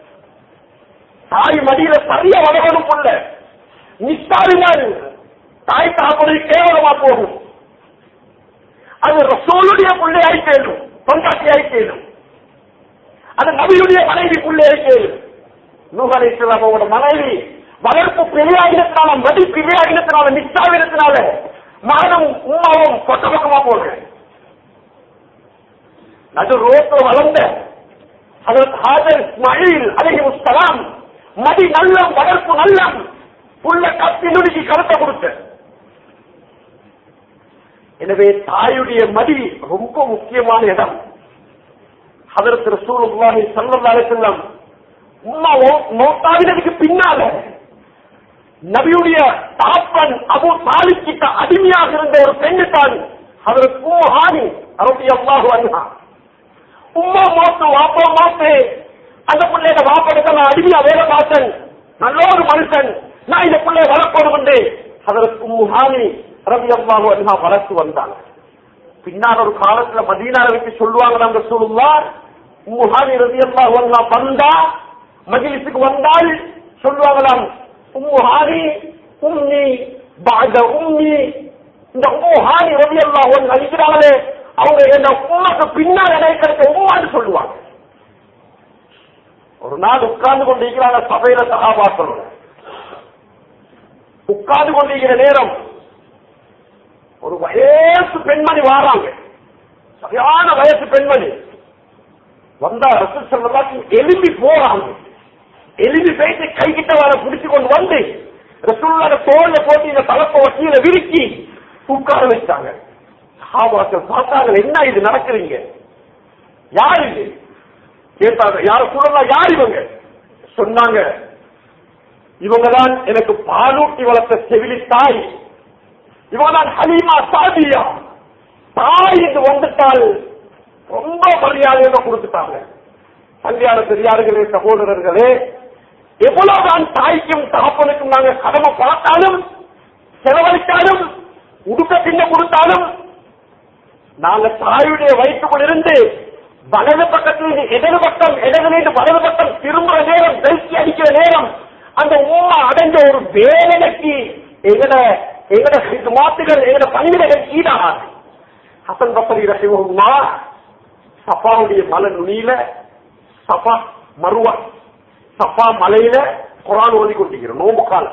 தாய் மடியில சரிய வளரணும் புள்ள. நிஸ்தாவினால் தாய் தகப்பனை கேவலமா போகும். அது ரசூலுடைய பிள்ளையாய் கேளும், தொண்டாட்டியாய் கேளும். அது நபியுடைய மனைவி பிள்ளையாய் கேளும். நூஹ் அலைஹிஸ்ஸலாமோட மனைவி வளர்ப்பு பிழையாகினத்தினால, மடி பிழையாகினத்தினால, மிஸ்ஸாகினத்தினால மரணம் உமாவும் கொட்ட பக்கமா போடுற நடு ரோட்டில் வளர்ந்த இஸ்மாயில் அலைஹிஸ்ஸலாம் மடி நல்லம், வளர்ப்பு நல்லம், புள்ள கத்தி நுணுக்கி கருத்தை கொடுத்த. எனவே தாயுடைய மடி ரொம்ப முக்கியமான இடம். ஹதரத் ரசூலுல்லாஹி ஸல்லல்லாஹு அலைஹி வஸல்லம் உம்மா மௌத்தாவினதுக்கு பின்னால நபியுடைய தாப்பன் அபூ தாலிப் கிட்ட அடிமையாக இருந்த ஒரு பெண்ணு தான் ஹதரத் உம்மு ஹானி ரலியல்லாஹு அன்ஹா. உம்மா மௌத்து, வாப்பா மௌத்து, அந்த பிள்ளைய வாப்படுத்த நான் அடிமையா வேலை பார்த்தேன், நல்ல ஒரு மனுஷன், நான் இந்த பிள்ளைய வளர்க்கணும் என்று ஹதரத் உம்மு ஹானி ரலியல்லாஹு அன்ஹா வளர்த்து வந்தாங்க. பின்னால் ஒரு காலத்துல மதீனாவை வச்சு சொல்லுவாங்க நம்ம ரசூலுல்லாஹ் உம்மு ஹானி ரலியல்லாஹு அன்ஹா வந்தா மஜ்லிஸுக்கு வந்தால் சொல்லுவாங்களாம், உம்மு ஹானி உம்மி பஅத உம்மி. இந்த உம்மு ஹானி ரலியல்லாஹு அன்ஹா இருக்கிறாங்களே, அவங்க என்ன உம்மக்கு பின்னால் எனக்கு கிடைச்ச உம்மான்னு சொல்லுவாங்க. ஒரு நாள் உட்கார்ந்து கொண்டிருக்கிறாங்க சபையில சஹாபாக்கள், உட்கார்ந்து கொண்டிருக்கிற நேரம் ஒரு வயசு பெண்மணி வாராங்க, சரியான வயசு பெண்மணி வந்தா ரசூல் ஸல்லல்லாஹு அலைஹி வஸல்லம் எழுப்பி போறாங்க. எழுப்பி போயிட்டு கை கிட்ட வர பிடிச்சு கொண்டு வந்து ரசூலுல்லாஹ் தோல்ல போட்டு இந்த தலப்ப வட்டியில விரிக்கி உட்கார வச்சாங்க. சஹாபாக்கள் பார்த்தாங்க, என்ன இது நடக்குறீங்க, யார் இது கேட்டாங்க. யார சொல்லலாம், யார் இவங்க? சொன்னாங்க, இவங்கதான் எனக்கு பாலூட்டி வளர்த்த செவிலி தாய், இவங்கதான் ஹலீமா சாதியா. தாய் என்று வந்துட்டால் ரொம்ப மரியாதையாக கொடுத்துட்டாங்க. கல்யாண பெரியார்களே, சகோதரர்களே, எவ்வளவுதான் தாய்க்கும் தகப்பனுக்கும் நாங்க கடமை பார்த்தாலும் செலவழித்தாலும் உடுக்க தின்ன கொடுத்தாலும் நாங்க தாயுடைய வயிற்றுக்குள் இருந்து வலது பக்கத்தில் இடது பக்கம், இடதுலேருந்து வலது பக்கம் திரும்புற நேரம், பெருக்கி அடிக்கிற நேரம், அந்த உம்மா அடைஞ்ச ஒரு வேதனைக்கு எங்கட எங்கட மாத்துகள், எங்கட பணிவிடைகள் ஈடாகாது. ஹசன் பஸ்ரி ரஹிமஹுல்லாஹ் சஃபாவுடைய மலை நுனியில, சஃபா மருவா சஃபா மலையில குர்ஆன் ஓதி கொண்டிருக்கிறோம். நோம்பு காலம்,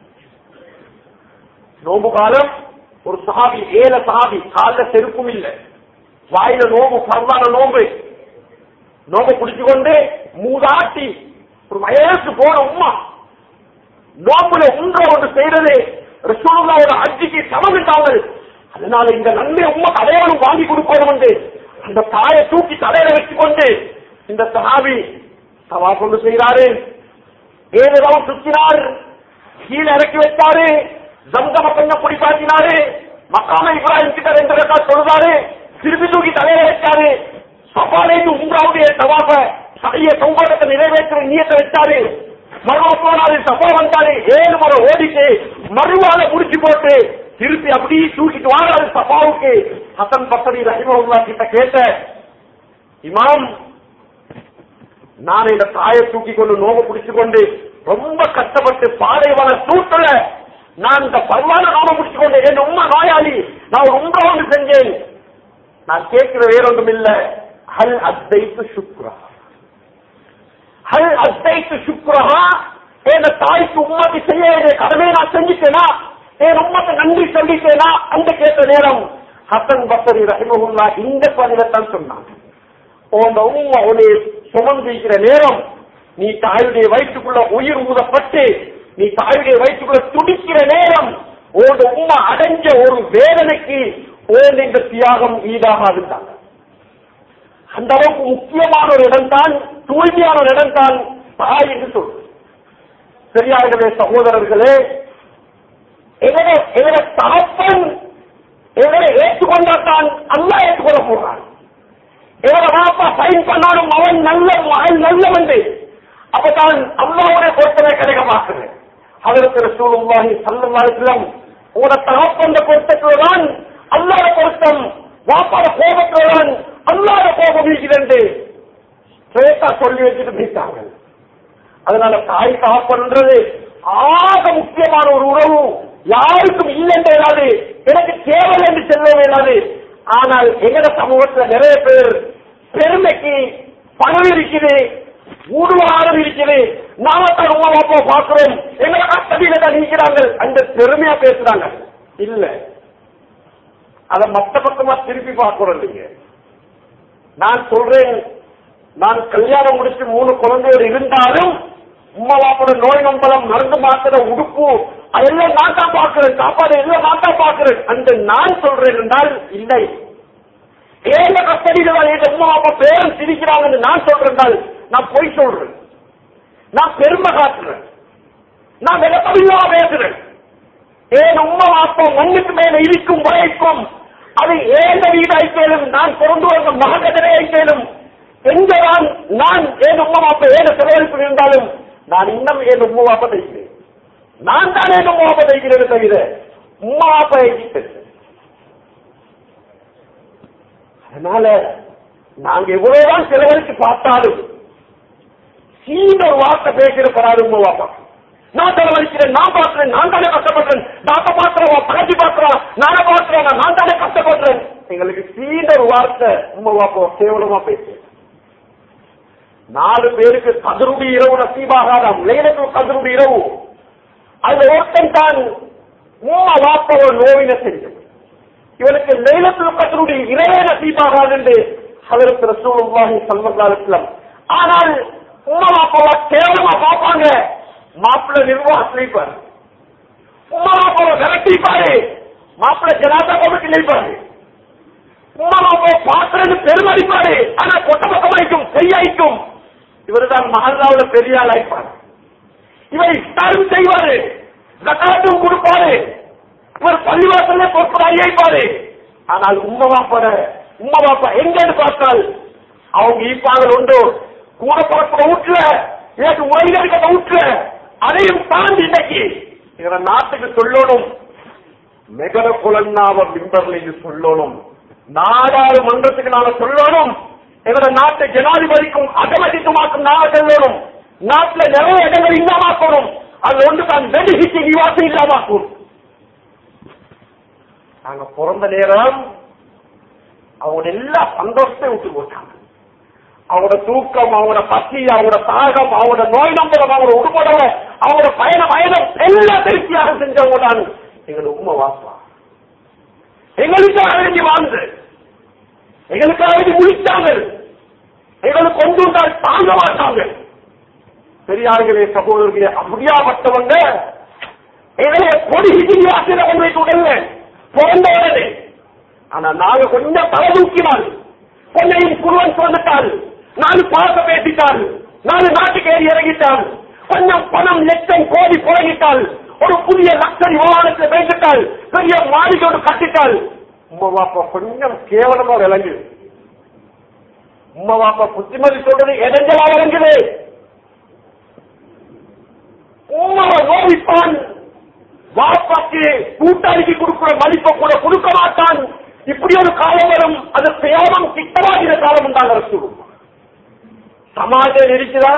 நோம்பு காலம். ஒரு சஹாபி, ஏழை சஹாபி, கால செருப்பும் இல்லை, வாயில நோம்பு, பரவான நோம்பு, நோம்பு குடிச்சு கொண்டு மூதாட்டி ஒரு வயசு போன உம்மா நோம்புல உங்க ஒன்று செய்யறது ரசூலுல்லாஹ்வோட ஹஜ்ஜுக்கு சமம் என்றார்கள். அதனால இந்த நன்மை உம்மா அடையாளம் வாங்கி கொடுக்கணும் என்று அந்த தாயை தூக்கி தலையில வச்சுக்கொண்டு இந்த சஹாபி தவா கொண்டு செய்கிறாரு. ஏழு ரவுண்ட் சுற்றினார், கீழே இறக்கி வச்சாரு, ஜம்சம பெண்ண குடிப்பாட்டினாரு, மக்காம இப்ராஹிம் கிட்ட ரெண்டு ரக்கா சொல்றாரு, திருப்பி தூக்கி தலையில வச்சாரு. சபாலேந்து உம்ராவுடைய தவாப சடைய சௌபாதத்தை நிறைவேற்ற நீயத்தை வச்சாரு. மருவா போனாரு, சபா வந்தாரு, ஏழு முறை ஓடிட்டு மறுவால முடிச்சு போட்டு திருப்பி அப்படியே தூக்கிட்டு வாங்காரு சபாவுக்கு. ஹசன் பஸ்ரி ரஹிமஹுல்லாஹ் கிட்ட கேட்ட, இமாம், நான் இந்த தாயை தூக்கி கொண்டு நோவை பிடிச்சு கொண்டு ரொம்ப கஷ்டப்பட்டு பாலைவன சூட்டல நான் இந்த பரவான நோவை பிடிச்சு கொண்டு என் உம்மா நோயாளி, நான் ஒரு உம்ரா ஒன்று செஞ்சேன். நான் கேட்கிற வேற ஒன்றும் இல்ல, ஹல் அத்தைத்து சுக்ரா, ஹல் அத்தைத்து சுக்ரஹா, என் தாய்க்கு உம்மாக்கு செய்ய வேண்டிய கடமையை நான் செஞ்சுட்டேனா, என் உம்மாக்கு நன்றி சொல்லிட்டேனா அந்த கேட்ட நேரம் ஹசன் பஸ்ரி ரஹிமஹுல்லாஹ் இந்த பதிலைத்தான் சொன்னாங்க. உன் உம்மா உன்னை சுமந்திருக்கிற நேரம், நீ தாயுடைய வயிற்றுக்குள்ள உயிர் ஊதப்பட்டு நீ தாயுடைய வயிற்றுக்குள்ள துடிக்கிற நேரம், உன் உம்மா அடைஞ்ச ஒரு வேதனைக்கு ஓன் இந்த தியாகம் ஈடாகாதுட்டாங்க. அந்த அளவுக்கு முக்கியமான ஒரு இடம் தான், தூய்மையான ஒரு இடம் தான் தாய் என்று சொல்றது. பெரியார்களே, சகோதரர்களே, எங்களை எங்களை தகப்பன் எங்களை ஏற்றுக்கொண்டாத்தான் அல்லாஹ் ஏற்றுக்கொள்ள போறான். எங்களை வாப்பா சைன் பண்ணாலும் அவன் நல்ல மகன் நல்லவன், அப்பதான் அல்லாஹ்வுடைய பொருத்தனை கிடைக்க பார்க்குது. ஹஜ்ரத் ரசூலுல்லாஹி ஸல்லல்லாஹு அலைஹி வஸல்லம் உங்களோட தகப்பன் பொருத்தத்துடன் அல்லாஹ்வுடைய பொருத்தம், வாப்பாட கோபத்துடன் அல்லாஹ்வுடைய கோபம் இருக்கிறது ஸ்ட்ரெயிட்டா சொல்லி வச்சுட்டு போயிட்டாங்க. அதனால தாய் தகப்பன்றது ஆக முக்கியமான ஒரு உறவு. யாருக்கும் இல்லை என்று இல்லாது, எனக்கு தேவை என்று செல்ல இல்லாது. ஆனால் எங்கட சமூகத்தில் நிறைய பேர் பெருமைக்கு பணம் இருக்குது, ஊடுவாரம் இருக்குது. நாம தான் உமா பாப்பா பார்க்கிறோம், எங்களை கஷ்டத்தில தான் நீக்கிறாங்க, அந்த பெருமையா பேசுறாங்க. இல்ல, அத மத்த பக்கமா திருப்பி பார்க்கிறோம். இல்லைங்க, நான் சொல்றேன், நான் கல்யாணம் முடிச்சு மூணு குழந்தையோடு இருந்தாலும் உமா பாப்போட நோய் நம்பலம், மருந்து மாத்திர, உடுப்பு அதெல்லாம் நான் தான் பார்க்கிறேன், சாப்பாடு எல்லாம் நான் தான் பார்க்கிறேன். அந்த நான் சொல்றேன் என்றால் இல்லை, ஏழ கஷ்டடியில தான் உமா பாப்பா பேரும் சிரிக்கிறாங்கன்னு நான் சொல்றேன், நான் பொய் சொல்றேன், நான் பெருமை காட்டுறேன், நான் விளக்கமில்லா பேசுறேன். ஏன் உமா பாப்பா மண்ணுக்கு மேல இருக்கும் வரைக்கும் அது ஏழ வீடு ஐக்கேலும், நான் பிறந்து வந்த மகனே ஐக்கேலும், எங்கதான் நான் ஏன் உமா பாப்பா ஏழ செலவழிப்பு இருந்தாலும் நான் இன்னும் ஏன் உமா பாப்பா தைக்கிறேன். நான் தான் ஏன் உமா பாப்பா தைக்கிறேன் தவிர உமா பாப்பா தைக்கிறேன். அதனால நாங்க எவ்வளவுதான் செலவழித்து பார்த்தாலும் சீன ஒரு வார்த்தை பேசிருக்கிறாரு உமா பாப்பா. நான் செலவழிக்கிறேன், நான் பார்க்கிறேன், நான் தானே கஷ்டப்படுறேன், டாக்டர் பார்க்கிறோம், பகச்சி பார்க்கிறோம், நானே பார்க்கிறேன், நான் தானே கஷ்டப்படுறேன். எங்களுக்கு சீன ஒரு வார்த்தை உமா பாப்பா கேவலமா பேசு. நாலு பேருக்கு கதிருடி இரவு நசீபாகாரம், லைலத்துல் கதிருடி இரவு. அதுல ஒருத்தன் தான் உம்மா வாப்பாவ நோவின செஞ்சு இவனுக்கு லைலத்துல் கத்ருடைய இரவே நசீபாகாது என்று ஹஜ்ரத் ரசூலுல்லாஹி ஸல்லல்லாஹு அலைஹி வஸல்லம். ஆனால் உம்மா வாப்பாவ கேவலமா பார்ப்பாங்க. மாப்பிள்ளை நிர்வாகத்தில் இருப்பாரு, உம்மா வாப்பாவ விரட்டிப்பாரு, மாப்பிள்ளை ஜனாதா கமிட்டியில் இருப்பாரு, உம்மா வாப்பாவ பாக்குறது பெருமதிப்பாரு. ஆனா கொட்ட பக்கமாய்க்கும் கையாய்க்கும் இவருதான் மஹல்லாவுல பெரிய ஆள் ஆயிப்பாரு. இவர் இஃப்தாரும் செய்வாரு, ஜகாத்தும் கொடுப்பாரு, இவர் பள்ளிவாசல்ல பொறுப்பதாரி ஆயிப்பாரு. ஆனால் உம்மா வாப்பாட உம்மா வாப்பா எங்கன்னு பார்த்தால் அவங்க ஈப்பாங்க உண்டு, கூட பிறப்புற வீட்டுல எனக்கு உலகிட்ட வீட்டுல அதையும் தாண்டி இன்னைக்கு எங்க நாட்டுக்கு சொல்லணும், மெகர குலன்னாவ மிம்பர்ல சொல்லணும், நாடாளுமன்றத்துக்கு நாங்க சொல்லணும், எங்களோட நாட்டை ஜனாதிபதிக்கும் அகமதிக்குமாக்கும் நாங்க சொல்லணும், நாட்டில் நிறைய இடங்கள் இல்லாமக்கணும், அது ஒன்று தான் வெடிகிச்சு நிவாசம் இல்லாமக்கும். நாங்க பிறந்த நேரம் அவங்களோட எல்லா சந்தோஷத்தையும் விட்டு போட்டாங்க. அவங்களோட தூக்கம், அவங்களோட பசி, அவங்களோட தாகம், அவங்களோட நோய் நம்பரம், அவங்களோட உடுப்படவை, அவங்களோட பயண பயணம் எல்லாம் திருப்தியாக செஞ்சவங்க தான் எங்களோட உண்மை வாசா. எங்களுக்காக வேண்டி வாழ்ந்து, எங்களுக்காக வேண்டி முடிச்சாங்க, எங்களுக்கு கொண்டு வந்தால் தாங்க மாட்டாங்க. பெரியார்களே, சகோதரர்களே, அப்படியாப்பட்டவங்க எங்களை பொடிகிட்டு ஆசிரியர் கொண்டு உடல்ல பிறந்த உடனே. ஆனா நாங்க கொஞ்சம் தலை தூக்கினால், கொஞ்சம் குருவன் சொல்லிட்டால், நாலு பாச பேசிட்டால், நாலு நாட்டுக்கு ஏறி இறங்கிட்டால், கொஞ்சம் பணம் லட்சம் கோடி புறங்கிட்டால், ஒரு புதிய லக்ஸரி வாகனத்தை வைத்துட்டால், பெரிய மாளிகையோடு கட்டிட்டால், உம்மா வாப்பா கொஞ்சம் கேவலமா விளங்கு. உம்மா வாப்பா புத்திமதி சொல்றது எதஞ்சலா விளங்குது. உம்மாவை நோவிப்பான், வாப்பாக்கு கூட்டாளிக்கு கொடுக்கிற மதிப்பை கூட கொடுக்க மாட்டான். இப்படி ஒரு காலம் வரும், அது பேரம் கிட்டவாகிற காலம் உண்டாக சொல்லும். சமாஜம் இருக்குதா?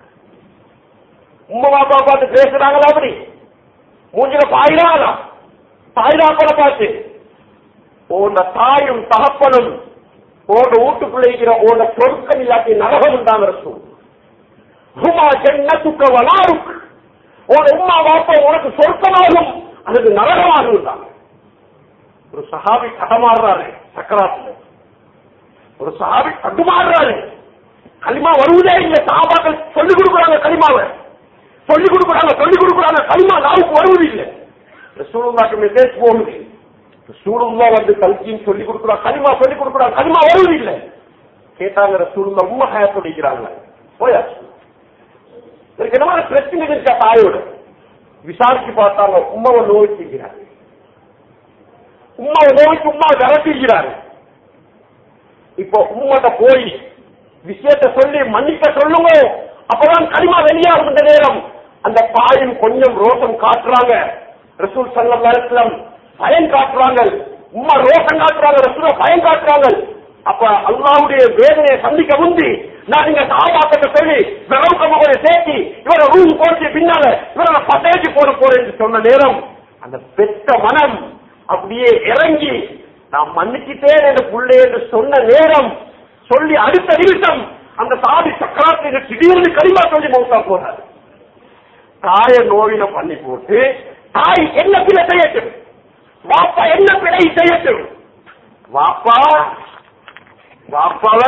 உம்மா பாப்பா பார்த்து பேசுறாங்களா? அப்படி மூஞ்சில பாயிராங்களா? பாயிரா போல பார்த்து உன்ன தாயும் தகப்பனும் உங்க வீட்டுக்குள்ள உன்ன சொர்க்கம் இல்லாட்டி நரகம் உண்டாக சொல்லும். உமா ஜன்னத்துக்க வளாருக்கு, உன் உம்மா பாப்பா உனக்கு சொர்க்கமாகும், அதுக்கு நரகமாகும் இருந்தாங்க. ஒரு சஹாபி தடமாறுறாரு சக்கராத்துல, ஒரு சஹாபி தடுமாறுறாரு, களிமா வருவதே இல்லை. சஹாபாக்கள் சொல்லிக் கொடுக்குறாங்க, களிமாவை சொல்லிக் கொடுக்குறாங்க சொல்லிக் கொடுக்குறாங்க களிமா நாவுக்கு வருவது இல்லை. ரசூலுல்லாஹ்க்கு மெசேஜ் போகுது, ரசூலுல்லாஹ் வந்து கல்கின்னு சொல்லிக் கொடுக்குறாங்க, களிமா சொல்லிக் கொடுக்குறாங்க, களிமா வருவது இல்லை. கேட்டாங்க ரசூலுல்லாஹ் உம்ம ஹயாத் சொல்லிக்கிறாங்க. போயாச்சு, இதுக்கு என்ன மாதிரி பிரச்சனை இருக்கா தாயோட விசாரிச்சு பார்த்தாங்க. உம்மாவை நோய்க்கிறார், உம்மாவை நோய்க்கு உம்மா விரட்டிக்கிறாரு. இப்போ உம்மட்ட போய் விஷயத்தை சொல்லி மன்னிக்க சொல்லுங்க, அப்பதான் களிமா வெளியாகும். இந்த நேரம் அந்த தாயும் கொஞ்சம் ரோஷம் காட்டுறாங்க, ரசூல் ஸல்லல்லாஹு அலைஹி வஸல்லம் பயம் காட்டுறாங்க, உம்மா ரோஷம் காட்டுறாங்க, ரசூல் பயம் காட்டுறாங்க. அப்ப அல்லாஹ்வுடைய வேதனையை சந்திக்க முந்தி நான் இங்க சாபாக்களை சொல்லி விரவுக்கமாக சேர்த்தி இவரை ரூம் போட்டு பின்னால இவரை பட்டேஜி போட போறேன் என்று சொன்ன நேரம் அந்த பெற்ற மனம் அப்படியே இறங்கி நான் மன்னிச்சுட்டேன் என்று புள்ளே என்று சொன்ன நேரம் சொல்லி அடுத்த நிமிஷம் அந்த சாதி சக்கராத்திரி திடீர்னு களிமா சொல்லி மௌத்தா போறாரு. தாய நோயில பண்ணி போட்டு தாய் என்ன பிழை செய்யட்டும், வாப்பா என்ன பிழை செய்யட்டும், வாப்பா வாப்பாவ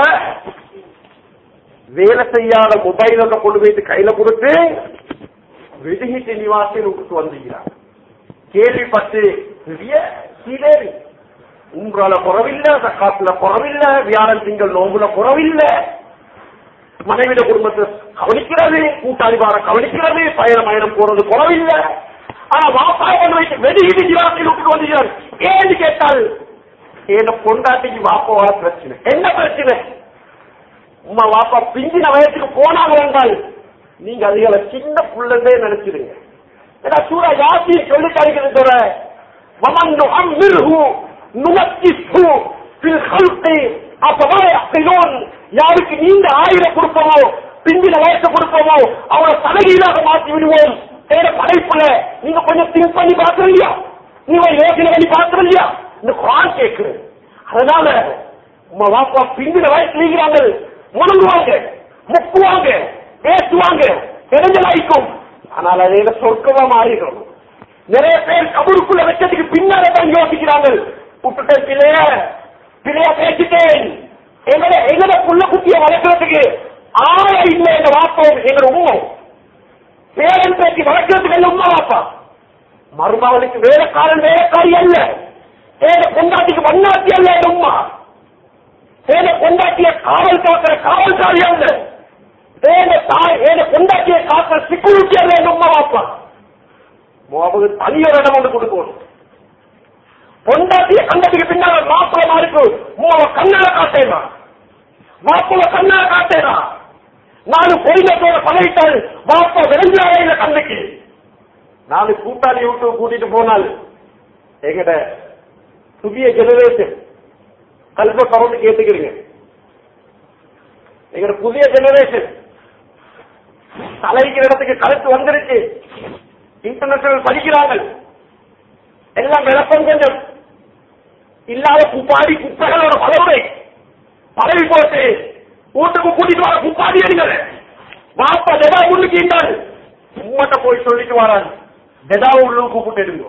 வேலை செய்யாத மொபைல் கொண்டு போயிட்டு கையில கொடுத்து வெடிகிட்டு நிவாசியில் விட்டு வந்துகிறார். கேள்விப்பட்டு பெரிய சீலேரி உங்களால குறவில்லை, சக்காத்துல குறவில்லை, வியாழன் திங்கள் நோம்புல குறவில்லை, மனைவிட குடும்பத்தை கவனிக்கிறது, கூட்டாளி வார கவனிக்கிறது, பயணம் பயணம் போறது குறவில்லை. ஆனா வாப்பா கொண்டு வைத்து வெடிகிட்டு நிவாசியில் விட்டு வந்துகிறார். ஏன்னு கேட்டால் என்ன பொண்டாட்டிக்கு வாப்பாவால பிரச்சனை. என்ன பிரச்சனை? உமா வாப்பா பிஞ்சின வயசுக்கு போனாங்க என்றால் நீங்க அதுகளை சின்ன புள்ளதே நினைச்சிருங்க. ஏன்னா சூரா யாசின் சொல்லி தருகிறது சொல்ற வமன்னு அம்மிர்ஹு நுமத்திஹு ஃபில் ஹல்கி அஃபலா யக்லூன். யாருக்கு நீங்க ஆயிரம் கொடுப்போமோ பிஞ்சின வயசு கொடுப்போமோ அவரை தலைகீழாக மாற்றி விடுவோம். வேற படைப்புல நீங்க கொஞ்சம் திங்க் பண்ணி பார்க்கறது இல்லையா, நீங்க யோசனை பண்ணி பார்க்கறது இல்லையா? இந்த குர்ஆன் கேட்குது. அதனால உமா வாப்பா பிஞ்சின வயசு நீங்கிறாங்க, முழுங்குவாங்க, முக்குவாங்க, பேசுவாங்க, தெரிஞ்சலாய்க்கும். ஆனால் அதை சொர்க்கமா மாறிடும். நிறைய பேர் கபருக்குள்ள வச்சதுக்கு பின்னால தான் யோசிக்கிறாங்க. விட்டுட்டேன் பிள்ளைய பிள்ளைய பேசிட்டேன், எங்களை எங்களை புள்ள குட்டிய வளர்க்கறதுக்கு ஆய இல்லை எங்க வாப்போம், எங்க உண்மை பேரன் பேசி வளர்க்கறதுக்கு எல்லாம் உமா வாப்பா. மருமகளுக்கு வேலைக்காரன் வேலைக்காரி அல்ல, ஏன கொண்டாட்டிக்கு வண்ணாட்டி அல்ல எங்க உமா, ஏன கொண்டாட்டிய காவல் காக்கிற காவல்காரி அல்ல, ஏன தாய் ஏன கொண்டாட்டிய காக்கிற செக்யூரிட்டி அல்ல எங்க உமா வாப்பா. அவங்களுக்கு தனியொரு இடம் வந்து கொடுக்கணும். பொண்டாட்டிய கண்டதுக்கு பின்னால மாப்பிளமா இருக்கு, மூவ கண்ணால காட்டேனா, மாப்பிள கண்ணால காட்டேனா. நாலு பொய்லத்தோட பழகிட்டால் மாப்பா விரைஞ்சாலையில கண்ணுக்கு நாலு கூட்டாளி விட்டு கூட்டிட்டு போனால் எங்கிட்ட புதிய ஜெனரேஷன் கல்ப கவுண்ட் கேட்டுக்கிறீங்க. எங்கிட்ட புதிய ஜெனரேஷன் தலைக்கிற இடத்துக்கு கருத்து வந்துருச்சு, இன்டர்நேஷனல் படிக்கிறாங்க, எல்லாம் விளக்கம் கொஞ்சம் இல்லாத குப்பாடி குப்பைகளோட பலவுரை பதவி போட்டு வீட்டுக்கு கூட்டிட்டு வர குப்பாடி அடிகள் வாப்பா டெடா உள்ளுக்கு இருந்தால் உம்மட்ட போய் சொல்லிட்டு வராங்க, டெடா உள்ளுக்கு கூப்பிட்டு எடுங்க.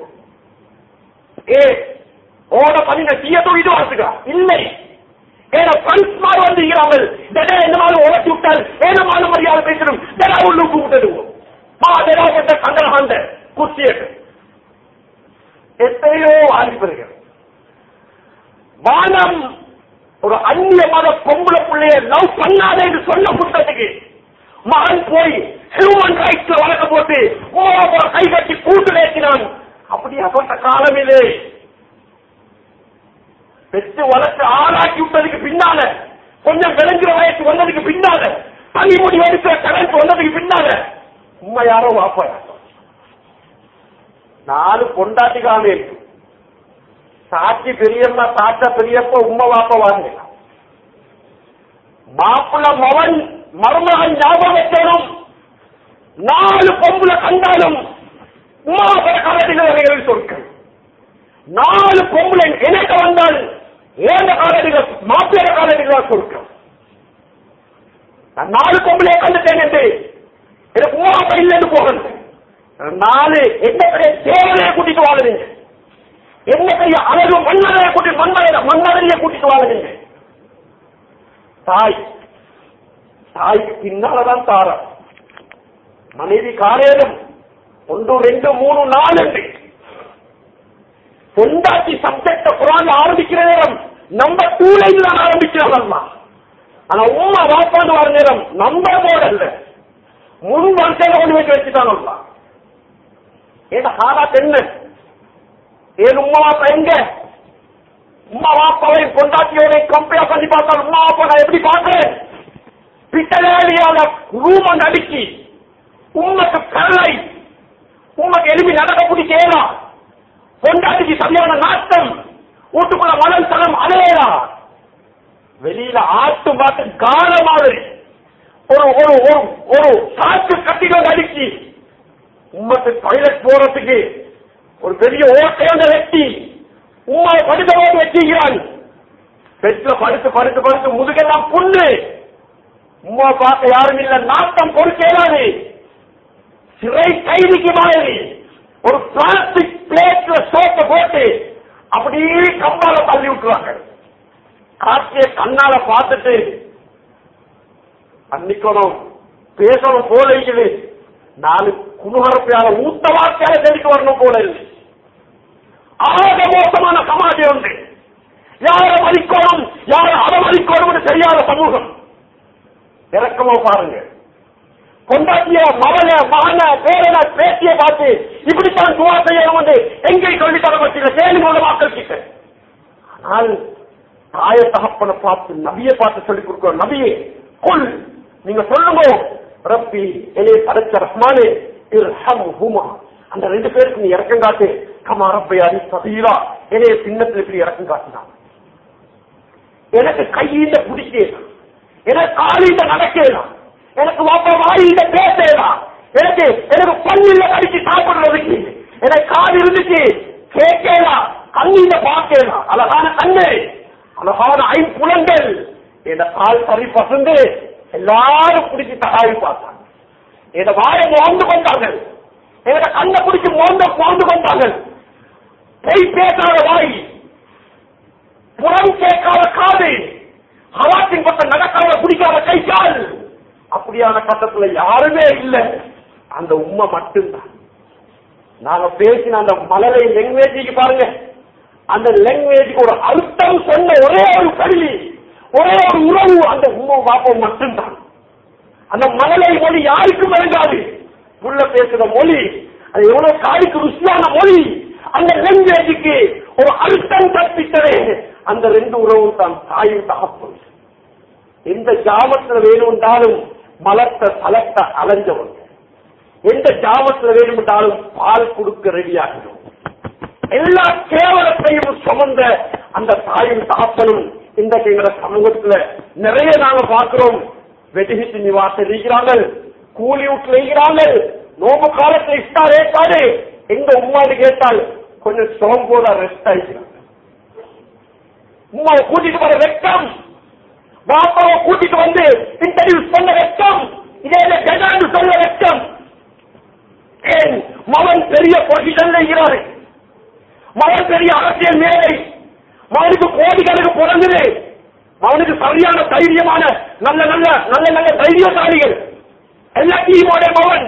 ஏ ஓட பண்ணின தீயத்தோ இது வாசுக்கா இல்லை, ஏன்னா பரிசுமாறு வந்துகிறாங்க. டெடா என்ன மாதிரி உழைச்சி விட்டால் ஏன மான மரியாதை பேசணும், டெடா உள்ளுக்கு கூப்பிட்டு எடுவோம். மா டெடா கட்ட கண்டனகாண்ட குர்சியட்டு எத்தனையோ ஆதிப்பர்கள் வானம் ஒரு அந்நிய மத பொம்பளை பிள்ளைய லவ் பண்ணாத என்று சொன்ன புத்தகத்துக்கு மகன் போய் ஹியூமன் ரைட்ஸ்ல வழக்க போட்டு கை கட்டி கூட்டு நேற்றினான். அப்படியா சொன்ன காலமில்லை. பெற்று வளர்த்து ஆளாக்கி விட்டதுக்கு பின்னால கொஞ்சம் விளைஞ்சிற வயசு வந்ததுக்கு பின்னால தனிமுடி எடுக்கிற கரண்ட் வந்ததுக்கு பின்னால உண்மை யாரோ வாப்ப நாலு பொண்டாட்டிக்கான சாட்சி பெரியம்மா தாத்தா பெரியப்ப உண்மை வாப்ப வாங்க மாப்பிள்ள மகன் மருமகன் ஞாபகம் வைக்கணும். நாலு பொம்புல கண்டாலும் உமாபர காலடிகள் சொற்கள், நாலு பொம்புல இணைக்க வந்தால் ஏந்த காலடிகள் மாப்பிள காலடிகள் சொற்கள். நான் நாலு பொம்புலையை கண்டுட்டேன் என்று எனக்கு உமாப இல்லைன்னு போகணும். நாலு என்ன பெரிய தேவனையை கூட்டிட்டு வாழுறீங்க, என்ன பெரிய அழகு மன்னரையை கூட்டி மன்னரைய மன்னரைய கூட்டிட்டு வாழுறீங்க. தாய் தாய்க்கு பின்னால்தான் தாரம். மனைவி காலையிலும் ஒன்று ரெண்டு மூணு நாலு என்று பொண்டாட்டி சப்ஜெக்ட குரான் ஆரம்பிக்கிற நேரம் நம்பர் டூ லைன் தான் ஆரம்பிக்கிறாங்க. ஆனா உமா வாப்பாண்டு வர நேரம் நம்பர் போர்டு அல்ல, முழு வருஷம் கொண்டு வச்சு வச்சுட்டாங்க. ஏன்னா காலாத்து என்ன ஏன் உமா வாப்பா எங்க உமா வாப்பாவை பொண்டாட்டியோட கம்பேர் பண்ணி பார்த்தால் உமா வாப்பா நான் எப்படி பார்க்கிறேன்? பிட்டலையால ரூமன் அடிக்கி உண்மைக்கு கரலை உண்மைக்கு எலும்பி நடக்க பிடிக்கலாம். பொண்டாட்டிக்கு சரியான நாட்டம், வீட்டுக்குள்ள மணல் தனம் அலையலா, வெளியில ஆட்டு மாட்டு கால மாதிரி ஒரு ஒரு ஒரு சாக்கு கட்டிகள் அடிக்கி உண்மைக்கு டாய்லெட் போறதுக்கு ஒரு பெரிய ஓட்டையோட வெட்டி உண்மையை படுத்தவோடு வச்சுக்கிறான். பெற்ற படுத்து படுத்து படுத்து முதுகெல்லாம் புண்ணு. உமா பார்க்க யாரும் இல்ல, நாட்டம் பொறுக்கேறாது. சிறை கைதிக்கு மாதிரி ஒரு பிளாஸ்டிக் பிளேட்ல சோப்பை போட்டு அப்படியே கம்பால தள்ளி விட்டுருவாங்க. காட்சிய கண்ணால பார்த்துட்டு அன்னிக்கணும் பேசணும் போல இருக்குது. நாலு குணுகரப்பையால ஊத்த வார்த்தையால தெரிவிக்க வரணும் போல இருக்கு. ஆக மோசமான சமாஜம் உண்டு. யார மதிக்கணும் யார அவமதிக்கணும் தெரியாத சமூகம். இறக்கமா பாருங்க. கொண்டாட்டிய மவள மகன பேரன பேசிய பார்த்து இப்படித்தான் துவா செய்யணும் என்று எங்கே சொல்லி தர பற்றின செயல் மூல மக்கள் கிட்ட. ஆனால் தாய தகப்பனை பார்த்து நபியை பார்த்து சொல்லிக் கொடுக்கிறோம். நபியே கொல் நீங்க சொல்லுங்க, ரப்பி எலே படைச்ச ரஹ்மானே இர்ஹம்ஹுமா, அந்த ரெண்டு பேருக்கு நீ இறக்கம் காட்டு. கமா ரப்பயானி சதீரா, எலே சின்னத்தில் இப்படி இறக்கம் காட்டினான். எனக்கு கையில பிடிக்கலாம், எனக்கு காலில நடக்கலாம், எனக்கு வாப்பா வாயில பேசலாம், எனக்கு எனக்கு பள்ளியில கடிச்சு சாப்பிடுறதுக்கு எனக்கு காது இருந்துச்சு கேட்கலாம், கண்ணில பார்க்கலாம், அழகான கண்ணு, அழகான ஐம்புலங்கள், என் கால் சரி பசந்து எல்லாரும் பிடிச்சி தகாவி பார்த்தாங்க. என் வாயை மோந்து கொண்டார்கள், என் கண்ணை பிடிச்சி மோந்த மோந்து கொண்டார்கள். கை பேசாத வாய், புறம் கேட்காத காது, ஹவாத்தின் பக்கம் நடக்காத பிடிக்காத கை கால், அப்படியான கட்டத்துல யாருமே இல்லை, அந்த உண்மை மட்டும்தான். நாங்க பேசின அந்த மலரை லாங்குவேஜுக்கு பாருங்க, அந்த லாங்குவேஜுக்கு ஒரு அர்த்தம் சொன்ன ஒரே ஒரு கல்வி, ஒரே ஒரு உறவு அந்த உண்மை பாப்பம் மட்டும்தான். அந்த மலரை மொழி யாருக்கும் விளங்காது. உள்ள பேசுற மொழி அது எவ்வளவு காய்க்கு ருசியான மொழி. அந்த லாங்குவேஜுக்கு ஒரு அர்த்தம் கற்பித்ததே அந்த ரெண்டு உறவும் தான், தாயும் தகப்பன். எந்த ஜாமத்தில் வேணும்ன்றாலும் மலர்த்த தலத்த அலைஞ்சவங்க, எந்த ஜாமத்தில் வேணும்ன்றாலும் பால் கொடுக்க ரெடியாகிடும். எல்லா கேவலத்தையும் சுமந்த அந்த தாயும் தகப்பனும் இன்றைக்கு எங்களை சமூகத்துல நிறைய நாங்க பார்க்கிறோம். வெடிகிட்டு நிவாசம் இருக்கிறார்கள், கூலி வீட்டுல இருக்கிறார்கள், நோம்பு காலத்தில் இஷ்டார் ஏற்பாடு. எங்க உமான்னு கேட்டால் கொஞ்சம் சுகம் போல ரெஸ்ட் ஆகிக்கிறாங்க. உமாவை கூட்டிட்டு வர வெட்கம், பாப்பாவை கூட்டிட்டு வந்து இன்டர்வியூ சொல்ல வெட்கம், இதே கஜான்னு சொல்ல வெட்கம். ஏன் மகன் பெரிய பொசிஷன்ல இருக்கிறாரு, மகன் பெரிய அரசியல் மேலை, மகனுக்கு கோடிகளுக்கு பிறந்தது, மகனுக்கு சரியான தைரியமான நல்ல நல்ல நல்ல நல்ல தைரியசாலிகள் எல்லா டீமோட மகன்.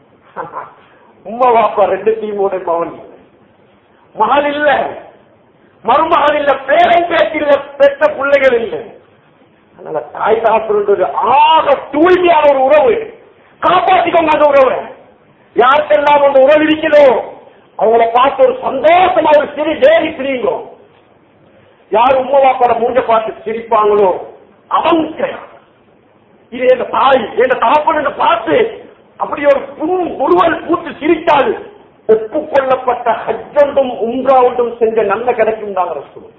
உம்மா பாப்பா ரெண்டு டீமோட மகன், மகன் இல்ல, மருமகன் இல்ல, பேரன் பேச்சு இல்ல, பெற்ற பிள்ளைகள் இல்லை. அதனால தாய் தகப்பன்றது ஆக தூய்மையான ஒரு உறவு. காப்பாற்றிக்கோங்க அந்த உறவை. யாருக்கெல்லாம் அந்த உறவு இருக்கிறதோ அவங்கள பார்த்து ஒரு சந்தோஷமா ஒரு சிறு தேடி சிரிங்கோ. யார் உம்மா பாப்பாட மூஞ்ச பார்த்து சிரிப்பாங்களோ அவங்க இது என் தாய் என் தகப்பன் பார்த்து அப்படி ஒரு புண் ஒருவல் பூத்து சிரித்தால் ஒப்புக்கொள்ளப்பட்ட ஹஜ்ஜொன்றும் உம்ரா ஒன்றும் செஞ்ச நல்ல கிடைக்கும் தாங்க சொல்லுவோம்.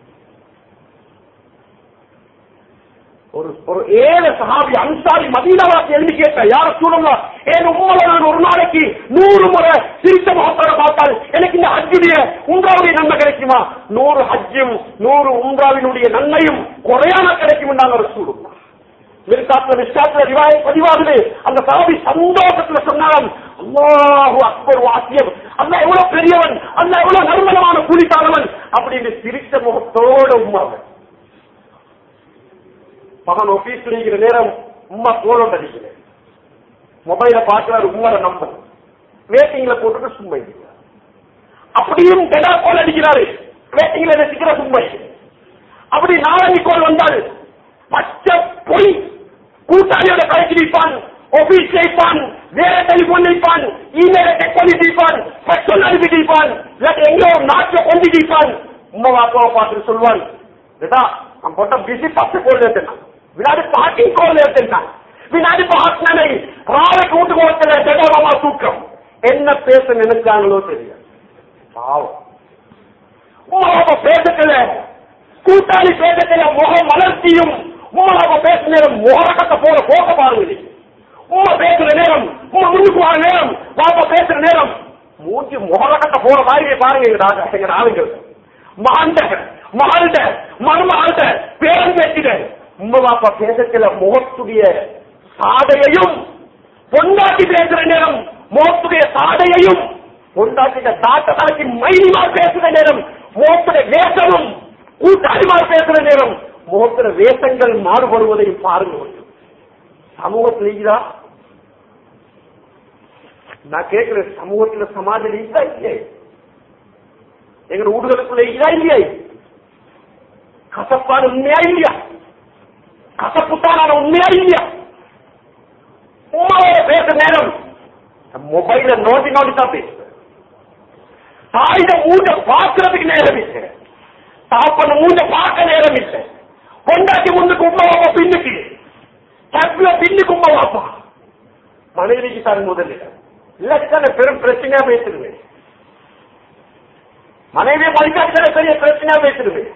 ஒரு ஒரு ஏழு சஹாபி அன்சாரி மதீனாவாசி எழுதி கேட்ட யார சூழலாம், ஏன் உங்களை நான் ஒரு நாளைக்கு நூறு முறை சிரித்த முகத்தோட பார்த்தால் எனக்கு இந்த ஹஜ்ஜுடைய உம்ராவுடைய நன்மை கிடைக்குமா? நூறு ஹஜ்ஜும் நூறு உம்ராவினுடைய நன்மையும் குறையான கிடைக்கும் நாங்கள் சூழலாம். பதிவாகுது. அந்த சஹாபி சந்தோஷத்துல சொன்னாலும் அல்லாஹு அக்பர் வாக்கியம், அல்லா எவ்வளவு பெரியவன், அல்லா எவ்வளவு நறுமணமான கூலித்தானவன் அப்படின்னு சிரித்த முகத்தோட உம்மாவன். மகன் ஆபீஸ் இருக்கிற நேரம் உம்மா கோலம் அடிக்கல, மொபைல பார்க்கிறார், உம்மார நம்பர் வேட்டிங்ல போட்டுட்டு சும்மா இருக்கிறார். அப்படியும் கெடா கோல் அடிக்கிறாரு, வேட்டிங்ல ரசிக்கிற சும்மா. அப்படி நாலஞ்சு கோல் வந்தால் பச்சை பொய் கூட்டாளியோட கடைக்கு நிற்பான், ஆபீஸ் வைப்பான், வேற டெலிபோன் வைப்பான், இமெயில செக் பண்ணி தீப்பான், பச்சொல் அனுப்பி தீப்பான், எங்கோ நாட்டுல கொண்டு தீப்பான். உம்மா பாப்பாவை பார்த்துட்டு சொல்வான், நான் போட்ட பிசி பத்து கோல் ஏற்றினான், வினாடி பாட்டி கோல் ஏற்றினான், வினாடி பாட்டினை ராவைக்கு வீட்டு கோலத்துல ஜெகமா தூக்கம். என்ன பேச நினைச்சாங்களோ தெரியும். பாவம் உம்மா பாப்பா பேசத்துல, கூட்டாளி பேசத்துல முகம் வளர்ச்சியும், உம்மா பாப்பா பேசுற நேரம் முகரக்கத்தை போல போக பாருங்க. உம்மா பேசுற நேரம் உம்மா முன்னுக்கு வர நேரம், பாப்பா பேசுற நேரம் மூச்சு முகரக்கத்தை போற மாதிரி பாருங்க. எங்க ஆளுங்க மகண்ட மகள்கிட்ட மருமகள்கிட்ட பேரன் பேசிட உம்மா பாப்பா பேசத்துல முகத்துடைய சாடையையும் பொண்டாட்டி பேசுற நேரம் மோத்துடைய சாடையையும் பொண்டாட்டிய தாட்ட தலைக்கு மைனிமார் பேசுற நேரம் மோத்துடைய வேஷமும் கூட்டாளிமார் பேசுற நேரம் மோத்துற வேஷங்கள் மாறுபடுவதையும் பாருங்கள். சமூகத்தில் இருக்குதா? நான் கேட்கிறேன், சமூகத்தில் சமாஜம் இருக்குதா இல்லையே? எங்க ஊர்களுக்குள்ள இருக்குதா இல்லையா? கசப்பான உண்மையா இல்லையா? கசப்புத்தான உண்மையா இல்லையா? உண்மையோட பேச நேரம் மொபைல நோண்டி நோண்டி தான் பேசுறேன். தாயிட மூஞ்ச பார்க்கறதுக்கு நேரம் இல்லை, தாப்பன மூஞ்ச பார்க்க நேரம் இல்லை. கொண்டாட்டி முன்னுக்கு உண்மை வாப்பா, பின்னுக்கு தப்பில பின்னுக்கு உண்மை வாப்பா. மனைவிக்கு தான் முதல்ல இல்ல பெரும் பிரச்சனையா பேசிடுவேன். மனைவியை மதிக்காத பெரிய பிரச்சனையா பேசிடுவேன்.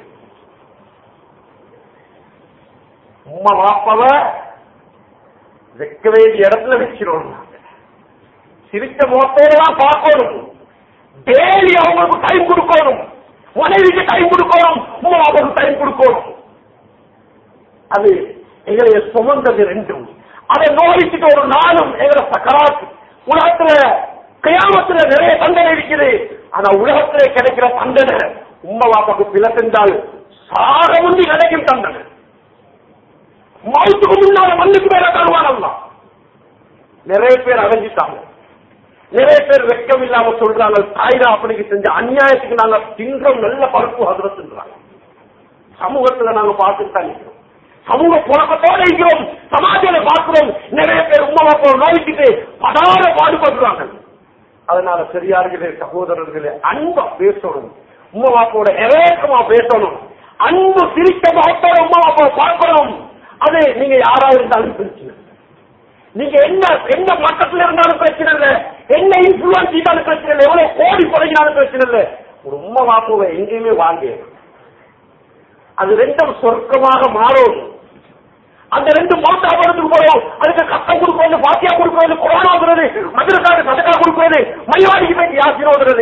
உம்மா வாப்பாவ வைக்க வேண்டிய இடத்துல வச்சிருவோம். சிரிச்ச முகத்தோடு தான் பார்க்கணும். டெய்லி அவங்களுக்கு டைம் கொடுக்கணும், மனைவிக்கு டைம் கொடுக்கணும், உம்மா வாப்பாவுக்கு டைம் கொடுக்கணும். அது எங்களை சுமந்தது ரெண்டும். அதை நோய்ச்சிட்டு ஒரு நாளும் எங்களை சக்கராத்து. உலகத்துல கியாமத்துல நிறைய தண்டனை இருக்குது. ஆனா உலகத்திலே கிடைக்கிற தண்டனை உம்மா வாப்பாக்கு பிழை சென்றால் சாக முந்தி கிடைக்கும் தண்டனை. மௌத்துக்கு முன்னால மண்ணுக்கு மேல தருவானல்லாம். நிறைய பேர் அடைஞ்சிட்டாங்க. நிறைய பேர் வெட்கம் இல்லாம சொல்றாங்க, தாய்ரா அப்படிக்கு செஞ்ச அநியாயத்துக்கு நாங்க திங்கம் நல்ல பருப்பு ஹதரத்துன்றாங்க. சமூகத்துல நாங்க பார்த்துட்டு தான் இருக்கிறோம். சமூக புழக்கத்தோட இருக்கிறோம், சமாஜில பார்க்கிறோம். நிறைய பேர் உம்மா வாப்பா நோய்க்கிட்டு படாத பாடுபடுறாங்க. அதனால பெரியார்களே, சகோதரர்களே, அன்பா பேசணும், உம்மா வாப்போட இறக்கமா பேசணும். அன்பு சிரித்த முகத்தோட உம்மா வாப்பாவை பார்க்கணும். அது நீங்க யாரா இருந்தாலும் பிரச்சனை, நீங்க என்ன என்ன மட்டத்தில் இருந்தாலும் பிரச்சனை இல்லை, என்ன இன்ஃபுளுன்ஸ் இருந்தாலும் பிரச்சனை இல்லை, எவ்வளவு கோடி பழகினாலும் பிரச்சனை இல்லை. ஒரு உம்மா வாப்பாவை எங்கேயுமே வாங்க, அது ரெண்டும் சொர்க்கமாக மாறும். அந்த ரெண்டு மௌத்தா படத்துக்கு போறோம், அதுக்கு கஷ்டம் கொடுக்கிறது, பாத்தியா கொடுக்கிறது, குரான் ஓதுறது, மதுரக்காக சதக்கா கொடுக்கிறது, மைவாடிக்கு போய் யாசின் ஓதுறது,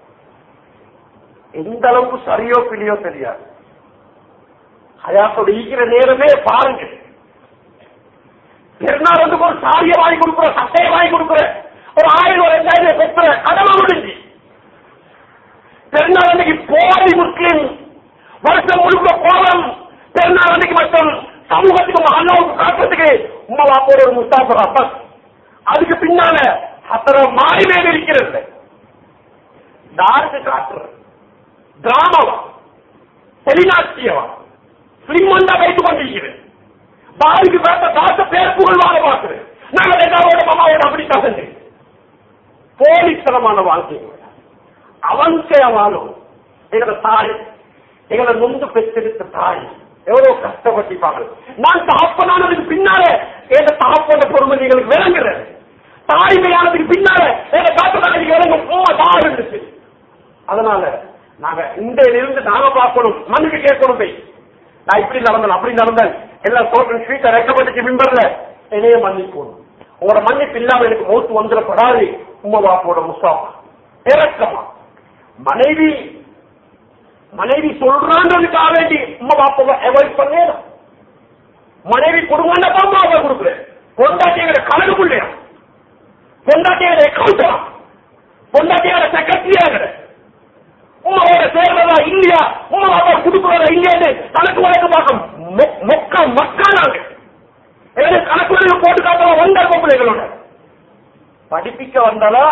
எந்த அளவுக்கு சரியோ பிள்ளையோ தெரியாது. ஹயாத்தோட ஈக்கிற நேரமே பாருங்க. பெருநாள் வந்து ஒரு சாரியை வாங்கி கொடுக்குற, சட்டையை வாங்கி கொடுக்குற, ஒரு ஆயிரம் ஒரு ரெண்டாயிரம் பெற்ற கடமை முடிஞ்சு. பெருநாள் அன்னைக்கு போலி முஸ்லிம் வருஷம் முழுக்க கோலம். பெருநாள் அன்னைக்கு மட்டும் சமூகத்துக்கு அல்லாவுக்கு காட்டுறதுக்கு உம்மா வாப்போட ஒரு முஸ்தாபர் அப்பஸ். அதுக்கு பின்னால அத்தனை மாறி வேறு இருக்கிறது. யாருக்கு காட்டுற டிராமாவா, தெளிநாட்சியவா, பிலிமண்டா வைத்துக் கொண்டிருக்கிறது. பாதிக்கு பார்த்த தாத்த பேர் புகழ்வாக பார்க்கிறேன். நாங்கள் எல்லாரோட மாமாவோட அப்படித்தான் செஞ்சு போலித்தனமான வாழ்க்கை அவன்கையவாலும் எங்களோட தாய், எங்களை நொந்து பெற்றெடுத்த தாய் எவ்வளவு கஷ்டப்பட்டிருப்பாங்க. நான் தகப்பனானதுக்கு பின்னால எங்க தகப்பன பொறுமை எங்களுக்கு விளங்குறது. தாய்மையானதுக்கு பின்னால எங்க காப்பனானதுக்கு விளங்கும் உண்மை தான் இருந்துச்சு. அதனால நாங்க இந்த இருந்து நாங்க பார்க்கணும், மனுக்கு கேட்கணும். போய் நான் இப்படி நடந்தேன் அப்படி நடந்தேன் எல்லாம் தோற்றம் ஸ்வீட்டை ரெக்கப்பட்டுச்சு மிம்பர்ல என்னையே மன்னிக்கணும். உங்களோட மன்னிப்பு இல்லாம எனக்கு மௌத்து வந்துடப்படாது. உம்மா பாப்போட முஸ்தாபா இறக்கமா. மனைவி மனைவி சொல்றான்றதுக்காக வேண்டி உம்மா பாப்பாவை அவாய்ட் பண்ண. மனைவி கொடுங்கன்னா தான் மாவை கொடுக்குறேன். பொண்டாட்டியோட கணக்குள்ளே, பொண்டாட்டியோட அக்கௌண்டா, பொண்டாட்டியோட செக்ரட்டரியாக உமாவோட சேர்றதா இல்லையா, உமா பாப்பா கொடுக்குறதா இல்லையான்னு கணக்கு வழக்கு பார்க்க மொக்க மக்கானாங்க. கணக்கு வழக்கு போட்டு காட்டலாம். வந்த பிள்ளைகளோட படிப்பிக்க வந்தாலா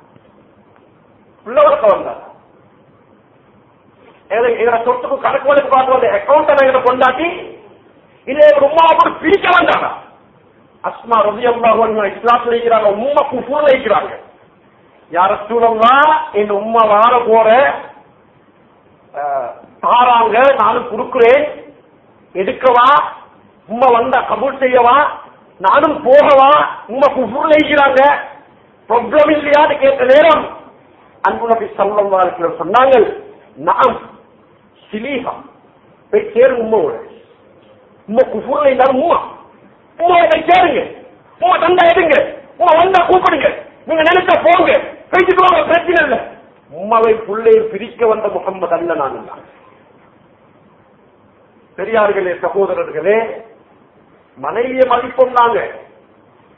உள்ள வளர்க்க வந்தாலா, எங்களை சொத்துக்கு கணக்கு வழக்கு பார்த்து வந்த அக்கௌண்ட் எங்களை கொண்டாட்டி இல்ல உமா அப்படி பிரிக்க வந்தாங்க. அஸ்மா ரலியல்லாஹு இஸ்லாத்துல இருக்கிறாங்க, உம்மா குஃபூர்ல இருக்கிறாங்க. யார சூழல்லா என் உம்மா வார போற தாராங்க, நானும் கொடுக்கிறேன், எடுக்கவா, உம்மா வந்தா கபூல் செய்யவா, நானும் போகவா, உம்மா குஃபூர்ல இருக்கிறாங்க, ப்ராப்ளம் இல்லையான்னு கேட்ட நேரம் அன்பு நபி ஸல்லல்லாஹு அலைஹி வஸல்லம் சொன்னாங்க, நாம் சிலீஹா போய் சேருங்க உம்மாவோட. உம்மா குஃபூர்ல இருந்தாலும் உம்மா உம்மாவை போய் சேருங்க. உம்மா தந்தா எடுங்க, உம்மா வந்தா கூப்பிடுங்க, நீங்க நினைச்சா போங்க, பேசிட்டு போங்க, பிரச்சனை இல்லை. உம்மாவை புள்ளையை பிரிக்க வந்த முகம்மது அல்ல நான். பெரியார்களே, சகோதரர்களே, மனைவியை மதிப்போம். நாங்க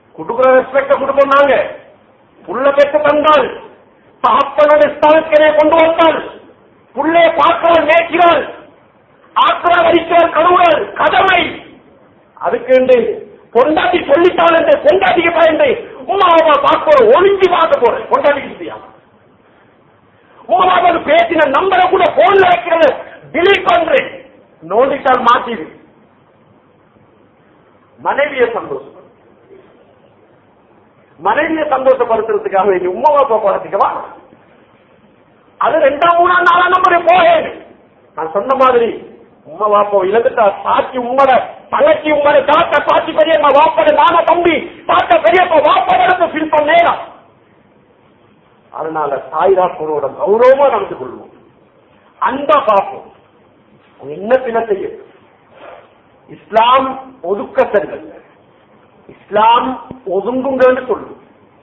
கொடுக்குற ரெஸ்பெக்ட கொடுப்போம் நாங்க. புள்ள பெற்று தந்தால் தகப்பனோட ஸ்தானத்திலே கொண்டு வந்தால் புள்ளைய பார்க்கிறாள், மேய்க்கிறாள், ஆக்கிறாள், அடிக்கிறாள், கழுவுறாள், கடமை. அதுக்கு என்று பொண்டாட்டி சொல்லிட்டாள் என்று பொண்டாட்டிக்கு பயந்து உமாவை பார்க்க ஒளிஞ்சி பார்க்க போறேன். பொண்டாட்டிக்கு தெரியாம உமாவை பேசின நம்பரை கூட போன்ல வைக்கிறது டிலீட் பண்றேன். நோண்டிட்டால் மாட்டிது. மனைவியை சந்தோஷம் மனைவியை சந்தோஷப்படுத்துறதுக்காக வேண்டி உமாவை போறதுக்குவா அது ரெண்டாம் மூணாம் நாலாம் நம்பரை போயேன். நான் சொன்ன மாதிரி உமா வாப்போ இழந்துட்டா சாட்சி உம்மட தங்கச்சி உம்மட தாத்தா சாட்சி பெரியம்மா வாப்பட நான தம்பி தாத்தா பெரியப்பா வாப்பட ஃபீல் பண்ணேன். அதனால தாய்தாப்பனோட கௌரவமா நடந்து கொள்வோம், அன்பா பார்ப்போம். என்ன பின்ன செய்ய இஸ்லாம் ஒதுக்க செல்கள், இஸ்லாம் ஒதுங்குங்கன்னு சொல்லும்.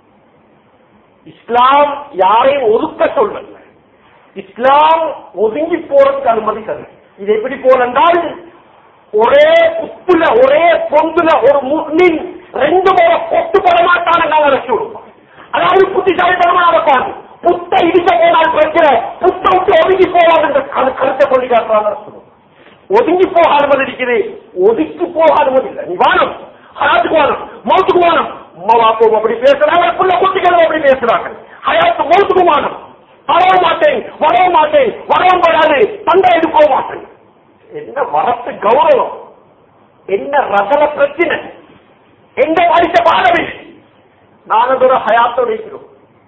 இஸ்லாம் யாரையும் ஒதுக்க சொல்லல. இஸ்லாம் ஒதுங்கி போறதுக்கு அனுமதி தரும். இது எப்படி போலென்றால் ஒரே புத்துல ஒரே பொந்துல ஒரு முஸ்லிம் ரெண்டு முறை பொட்டு போட மாட்டான நாங்கள் வச்சு விடுவோம். அதாவது புத்திசாலித்தனமா நடப்பாங்க. புத்த இடிக்க போனால் பிரச்சனை, புத்த விட்டு ஒதுங்கி போவாங்க என்ற கருத்தை சொல்லி காட்டுறாங்க. ஒதுங்கி போக அனுமதி இருக்குது, ஒதுக்கி போக அனுமதி இல்லை. நீ வானம் ஹயாத்துக்கு வானம், மௌத்துக்கு வானம். உமா வாப்போம் அப்படி பேசுறாங்க, புள்ள குட்டிகளும் அப்படி பேசுறாங்க. ஹயாத்து மௌத்துக்கு வானம். வரவ மாட்டேன் வரவ மாட்டேன் வரவும் வராது, தந்தை எடுக்க மாட்டேன். என்ன வரத்து கௌரவம், என்ன ரசன பிரச்சனை, எந்த படித்த பாடவி. நாங்கள் ஒரு ஹயாத்தோட இருக்கிறோம்,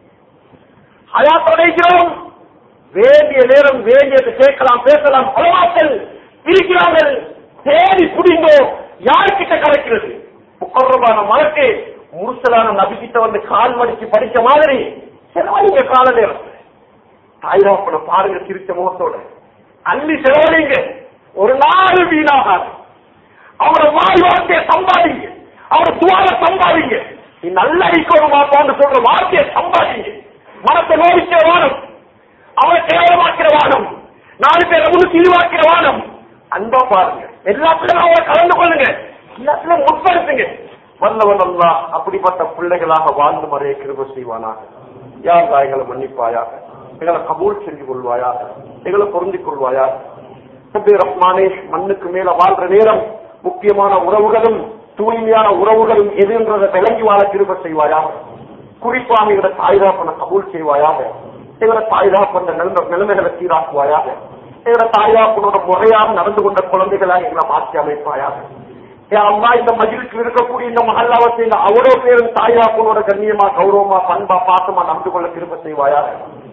ஹயாத்தோட இருக்கிறோம். வேண்டிய நேரம் வேண்டியது கேட்கலாம், பேசலாம். பலவாக்கள் இருக்கிறார்கள், தேடி புடிந்தோ யாருக்கிட்ட கிடைக்கிறது. முக்கரமான மலக்கு முருசலான நபிக்கிட்ட வந்து கால் மடிச்சு படிச்ச மாதிரி செலவழிங்க கால நேரம். தாய்ராப்பன பாருங்க சிரிச்ச முகத்தோட அள்ளி செலவழிங்க. ஒரு நாள் வீணாகாது. அவரை வாய் வார்த்தையை சம்பாதிங்க, அவரை துவார சம்பாதிங்க. நீ நல்ல ஐக்கோடு மாப்பான்னு சொல்ற வார்த்தையை சம்பாதிங்க. மனத்தை நோடிக்கிற வானம், அவரை கேவலமாக்கிற வானம், நாலு பேர் அவனுக்கு இழிவாக்கிற வானம். அன்பா பாருங்க, எல்லாத்திலும் அவரை கலந்து கொள்ளுங்க, எல்லாத்திலும் முற்படுத்துங்க. வல்லவன் அல்லா அப்படிப்பட்ட பிள்ளைகளாக வாழ்ந்து மறைய கிருபை செய்வானாக. யார் எங்களை மன்னிப்பாயாக, எங்களை கபூல் செஞ்சு கொள்வாயாக, எங்களை பொருந்திக் கொள்வாயாக. ரஹ்மானே, மண்ணுக்கு மேல வாழ்ற நேரம் முக்கியமான உறவுகளும் தூய்மையான உறவுகளும் எதுன்றதை விளங்கி வாழ கிருபை செய்வாயாக. குறிப்பாக எங்களை தாய்தாப்பன கபூல் செய்வாயாக. எங்களை தாய்தாப்பன நிலைமைகளை சீராக்குவாயாக. எங்களை தாய்தாப்பனோட முறையாக நடந்து கொண்ட குழந்தைகளாக எங்களை மாற்றி அமைப்பாயாக. அம்மா இந்த மஜிலுக்கு இருக்கக்கூடிய இந்த மஹல்லாவத்தை அவ்வளோ பேரும் தாய்தாப்பனோட கண்ணியமா கௌரவமா பண்பா பாசமா நடந்து கொள்ள கிருபை செய்வாயாக.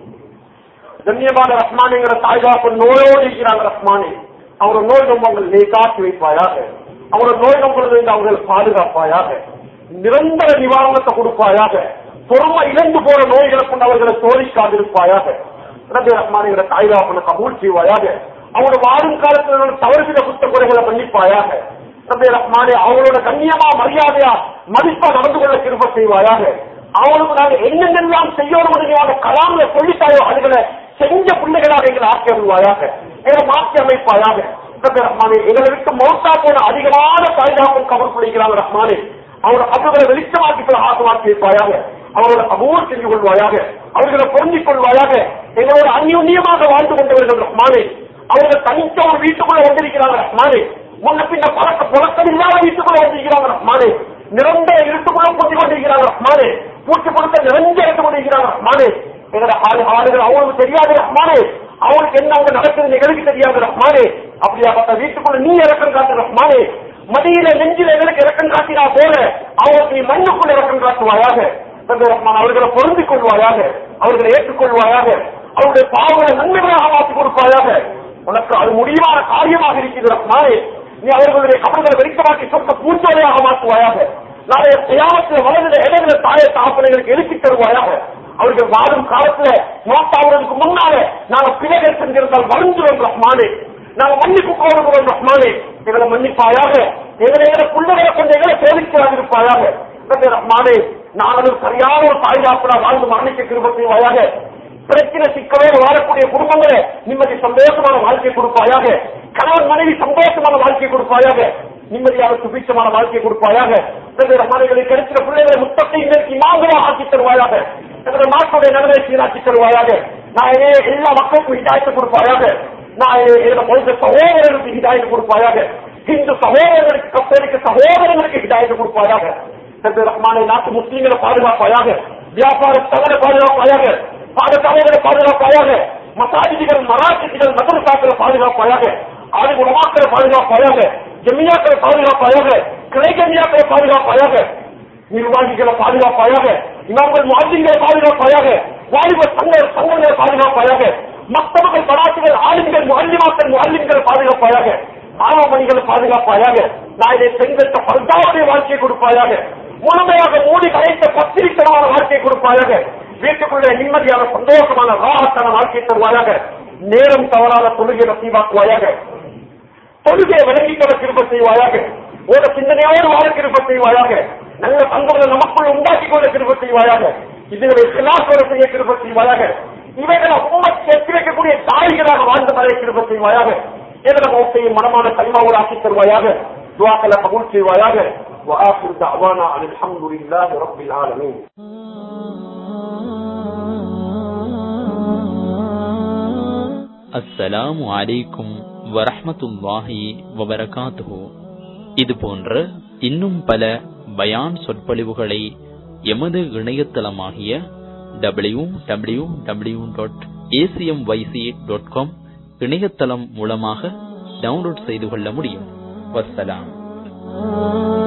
கண்ணியமான ரஹ்மானிங்கிற தாய்தாப்பன் நோயோடு இருக்கிறாங்க. ரஹ்மானி அவரோட நோய் நம்பங்கள் நீ காட்டி வைப்பாயாக. அவரோட நோய் நம்பர்கள் அவங்களை பாதுகாப்பாயாக. நிரந்தர நிவாரணத்தை கொடுப்பாயாக. பொறுமை இழந்து போற நோய்களை கொண்டு அவர்களை சோதிக்காதிருப்பாயாக. ரஹ்மானிங்கிற தாய்தாப்பனை கபூல் செய்வாயாக. அவரோட வாழும் காலத்தில் தவறுகிற குற்ற குறைகளை மன்னிப்பாயாக. ரஹ்மானே அவங்களோட கண்ணியமா மரியாதையா மதிப்பா நடந்து கொள்ள கிருபை செய்வாயாக. அவங்களுக்கு நாங்கள் என்னென்னெல்லாம் செய்யணும் கலாம்ல சொல்லிட்டாயோ அதுகளை செஞ்ச பிள்ளைகளாக எங்களை ஆக்கி அருள்வாயாக, எங்களை மாற்றி அமைப்பாயாக. ரஹ்மானே எங்களை விட்டு மௌத்தா போன அதிகமான தாய்தாப்பன் கபர் பிடிக்கிறாங்க. ரஹ்மானே அவரோட கபர்களை வெளிச்சமாக்கி ஆக்கமாக்கி வைப்பாயாக. அவரோட அபூர் செஞ்சு கொள்வாயாக, அவர்களை பொருந்திக் கொள்வாயாக. எங்களோட அந்நியமாக வாழ்ந்து கொண்டவர்கள் ரஹ்மானே அவர்கள் தனித்த ஒரு வீட்டுக்குள்ள வந்திருக்கிறாங்க. ரஹ்மானே முன்ன பின்ன பழக்க புழக்கம் இல்லாத வீட்டுக்குள்ள வந்திருக்கிறாங்க. ரஹ்மானே நிரந்தர இருட்டுக்குள்ள பூட்டி கொண்டிருக்கிறாங்க. ரஹ்மானே பூச்சி கொடுத்த நிறைஞ்ச எடுத்து கொண்டிருக்கிறாங்க. ரஹ்மானே எங்களோட ஆளுகள் அவங்களுக்கு தெரியாது. ரஹ்மானே அவங்களுக்கு என்ன அவங்க நடக்குது எங்களுக்கு தெரியாது. ரஹ்மானே அப்படியாப்பட்ட வீட்டுக்குள்ள நீ இறக்கம் காட்டு. ரஹ்மானே மடியில நெஞ்சில எங்களுக்கு இறக்கம் காட்டினா போல அவங்களுக்கு நீ மண்ணுக்குள்ள இறக்கம் காட்டுவாயாக. ரஹ்மான் அவர்களை பொருந்திக் கொள்வாயாக, அவர்களை ஏற்றுக்கொள்வாயாக, அவருடைய பாவங்களை நன்மைகளாக மாற்றி கொடுப்பாயாக. உனக்கு அது முடிவான காரியமாக இருக்கிறது. ரஹ்மானே நீ அவர்களுடைய கபர்களை வெளிச்சமாக்கி சொந்த பூஞ்சோலையாக மாற்றுவாயாக. நாளைய தியாகத்தில் வளர்ந்த இடையில தாய தாப்பனைகளுக்கு எழுப்பி தருவாயாக. அவர்கள் வாழும் காலத்துல நோட்டாவதற்கு முன்னால நாங்கள் பிழைகள் செஞ்சிருந்தால் வருந்துவோம். ரஹ்மானே நாங்கள் மன்னிப்பு கோருகிறோம். ரஹ்மானே எங்களை மன்னிப்பாயாக. எங்களை எங்களை பிள்ளைகளை கொஞ்சம் எங்களை சோதிக்கிறாக இருப்பாயாக. ரஹ்மானே நாங்களும் சரியான ஒரு பாதுகாப்புனா வாழ்ந்து மரணிக்க கிருபை செய்வாயாக. பிரச்சனை சிக்கலோடு வாழக்கூடிய குடும்பங்களை நிம்மதி சந்தோஷமான வாழ்க்கை கொடுப்பாயாக. கணவன் மனைவி சந்தோஷமான வாழ்க்கை கொடுப்பாயாக. நிம்மதியாக சுபிச்சமான வாழ்க்கை கொடுப்பாயாக. மனைகளுக்கு கிடைக்கிற பிள்ளைகளை முத்தத்தை இன்னைக்கு மாங்கலாம் ஆக்கி தருவாயாக. எங்களுடைய நாட்டுடைய நலனை சீராக்கி தருவாயாக. நான் எல்லா மக்களுக்கும் ஹிதாயத்தை கொடுப்பாயாக. நான் என்னோட சகோதரர்களுக்கு ஹிதாயத்தை கொடுப்பாயாக. இந்து சகோதரர்களுக்கு கத்தோலிக்க சகோதரர்களுக்கு ஹிதாயத்தை கொடுப்பாயாக. ரஹ்மானை நாட்டு முஸ்லீம்களை பாதுகாப்பாயாக. வியாபார தவறை பாதுகாப்பாயாக. பாடசாலைகளை பாதுகாப்பாயாக. மசாஜிகள் மராஜிகள் மதரசாக்களை பாதுகாப்பாயாக. ஆதி உலமாக்களை பாதுகாப்பாயாக. ஜமியாக்களை பாதுகாப்பாயாக. கிளைகமியாக்களை பாதுகாப்பாயாக. நிர்வாகிகளை பாதுகாப்பாயாக. இமாம்கள் முஅஜ்ஜின்களை பாதுகாப்பாயாக. வாலிபர் சங்க சங்கங்களை பாதுகாப்பாயாக. மக்தபுகள் பராசுகள் ஆலிம்கள் முஅல்லிமாக்கள் முஅல்லிம்களை பாதுகாப்பாயாக. மாணவமணிகளை பாதுகாப்பாயாக. நான் இதை பெண்களுக்கு பல்தாவுடைய வாழ்க்கையை கொடுப்பாயாக. முழுமையாக மூடி கலைத்த பத்திரித்தனமான வாழ்க்கையை கொடுப்பாயாக. வீட்டுக்குள்ளே நிம்மதியான சந்தோஷமான ராகத்தான வாழ்க்கையை தருவாயாக. நேரம் தவறான தொழுகை நசீவாக்குவாயாக. தொழுகையை விளங்கிக்கொள்ள திருப்ப செய்வாயாக. ஒரு சிந்தனையோடு வாழ திருப்ப செய்வாயாக. நல்ல பண்புகளை நமக்குள் உண்டாக்கிக் கொள்ள திருப்ப செய்வாயாக. இதுகளை சிலாசோட செய்ய திருப்ப செய்வாயாக. இவைகளை உண்மைக்கு எத்தி வைக்கக்கூடிய தாய்களாக வாழ்ந்த மலை திருப்ப செய்வாயாக. எதிர மௌத்தையும் மனமான கல்மாவோடு ஆக்கி தருவாயாக. துவாக்களை கபூல் செய்வாயாக. وآخر دعوانا أن الحمد لله رب العالمين. அஸ்ஸலாமு அலைக்கும் வரஹ்மத்துல்லாஹி வபரகாத்துஹு. இது போன்ற இன்னும் பல பயான் சொற்பொழிவுகளை எமது இணையதளமாகிய டபிள்யூ டபிள்யூ டபிள்யூ டாட் ஏசிஎம்வைசி டாட் காம் இணையதளம் மூலமாக டவுன்லோட் செய்து கொள்ள முடியும். வஸ்ஸலாம்.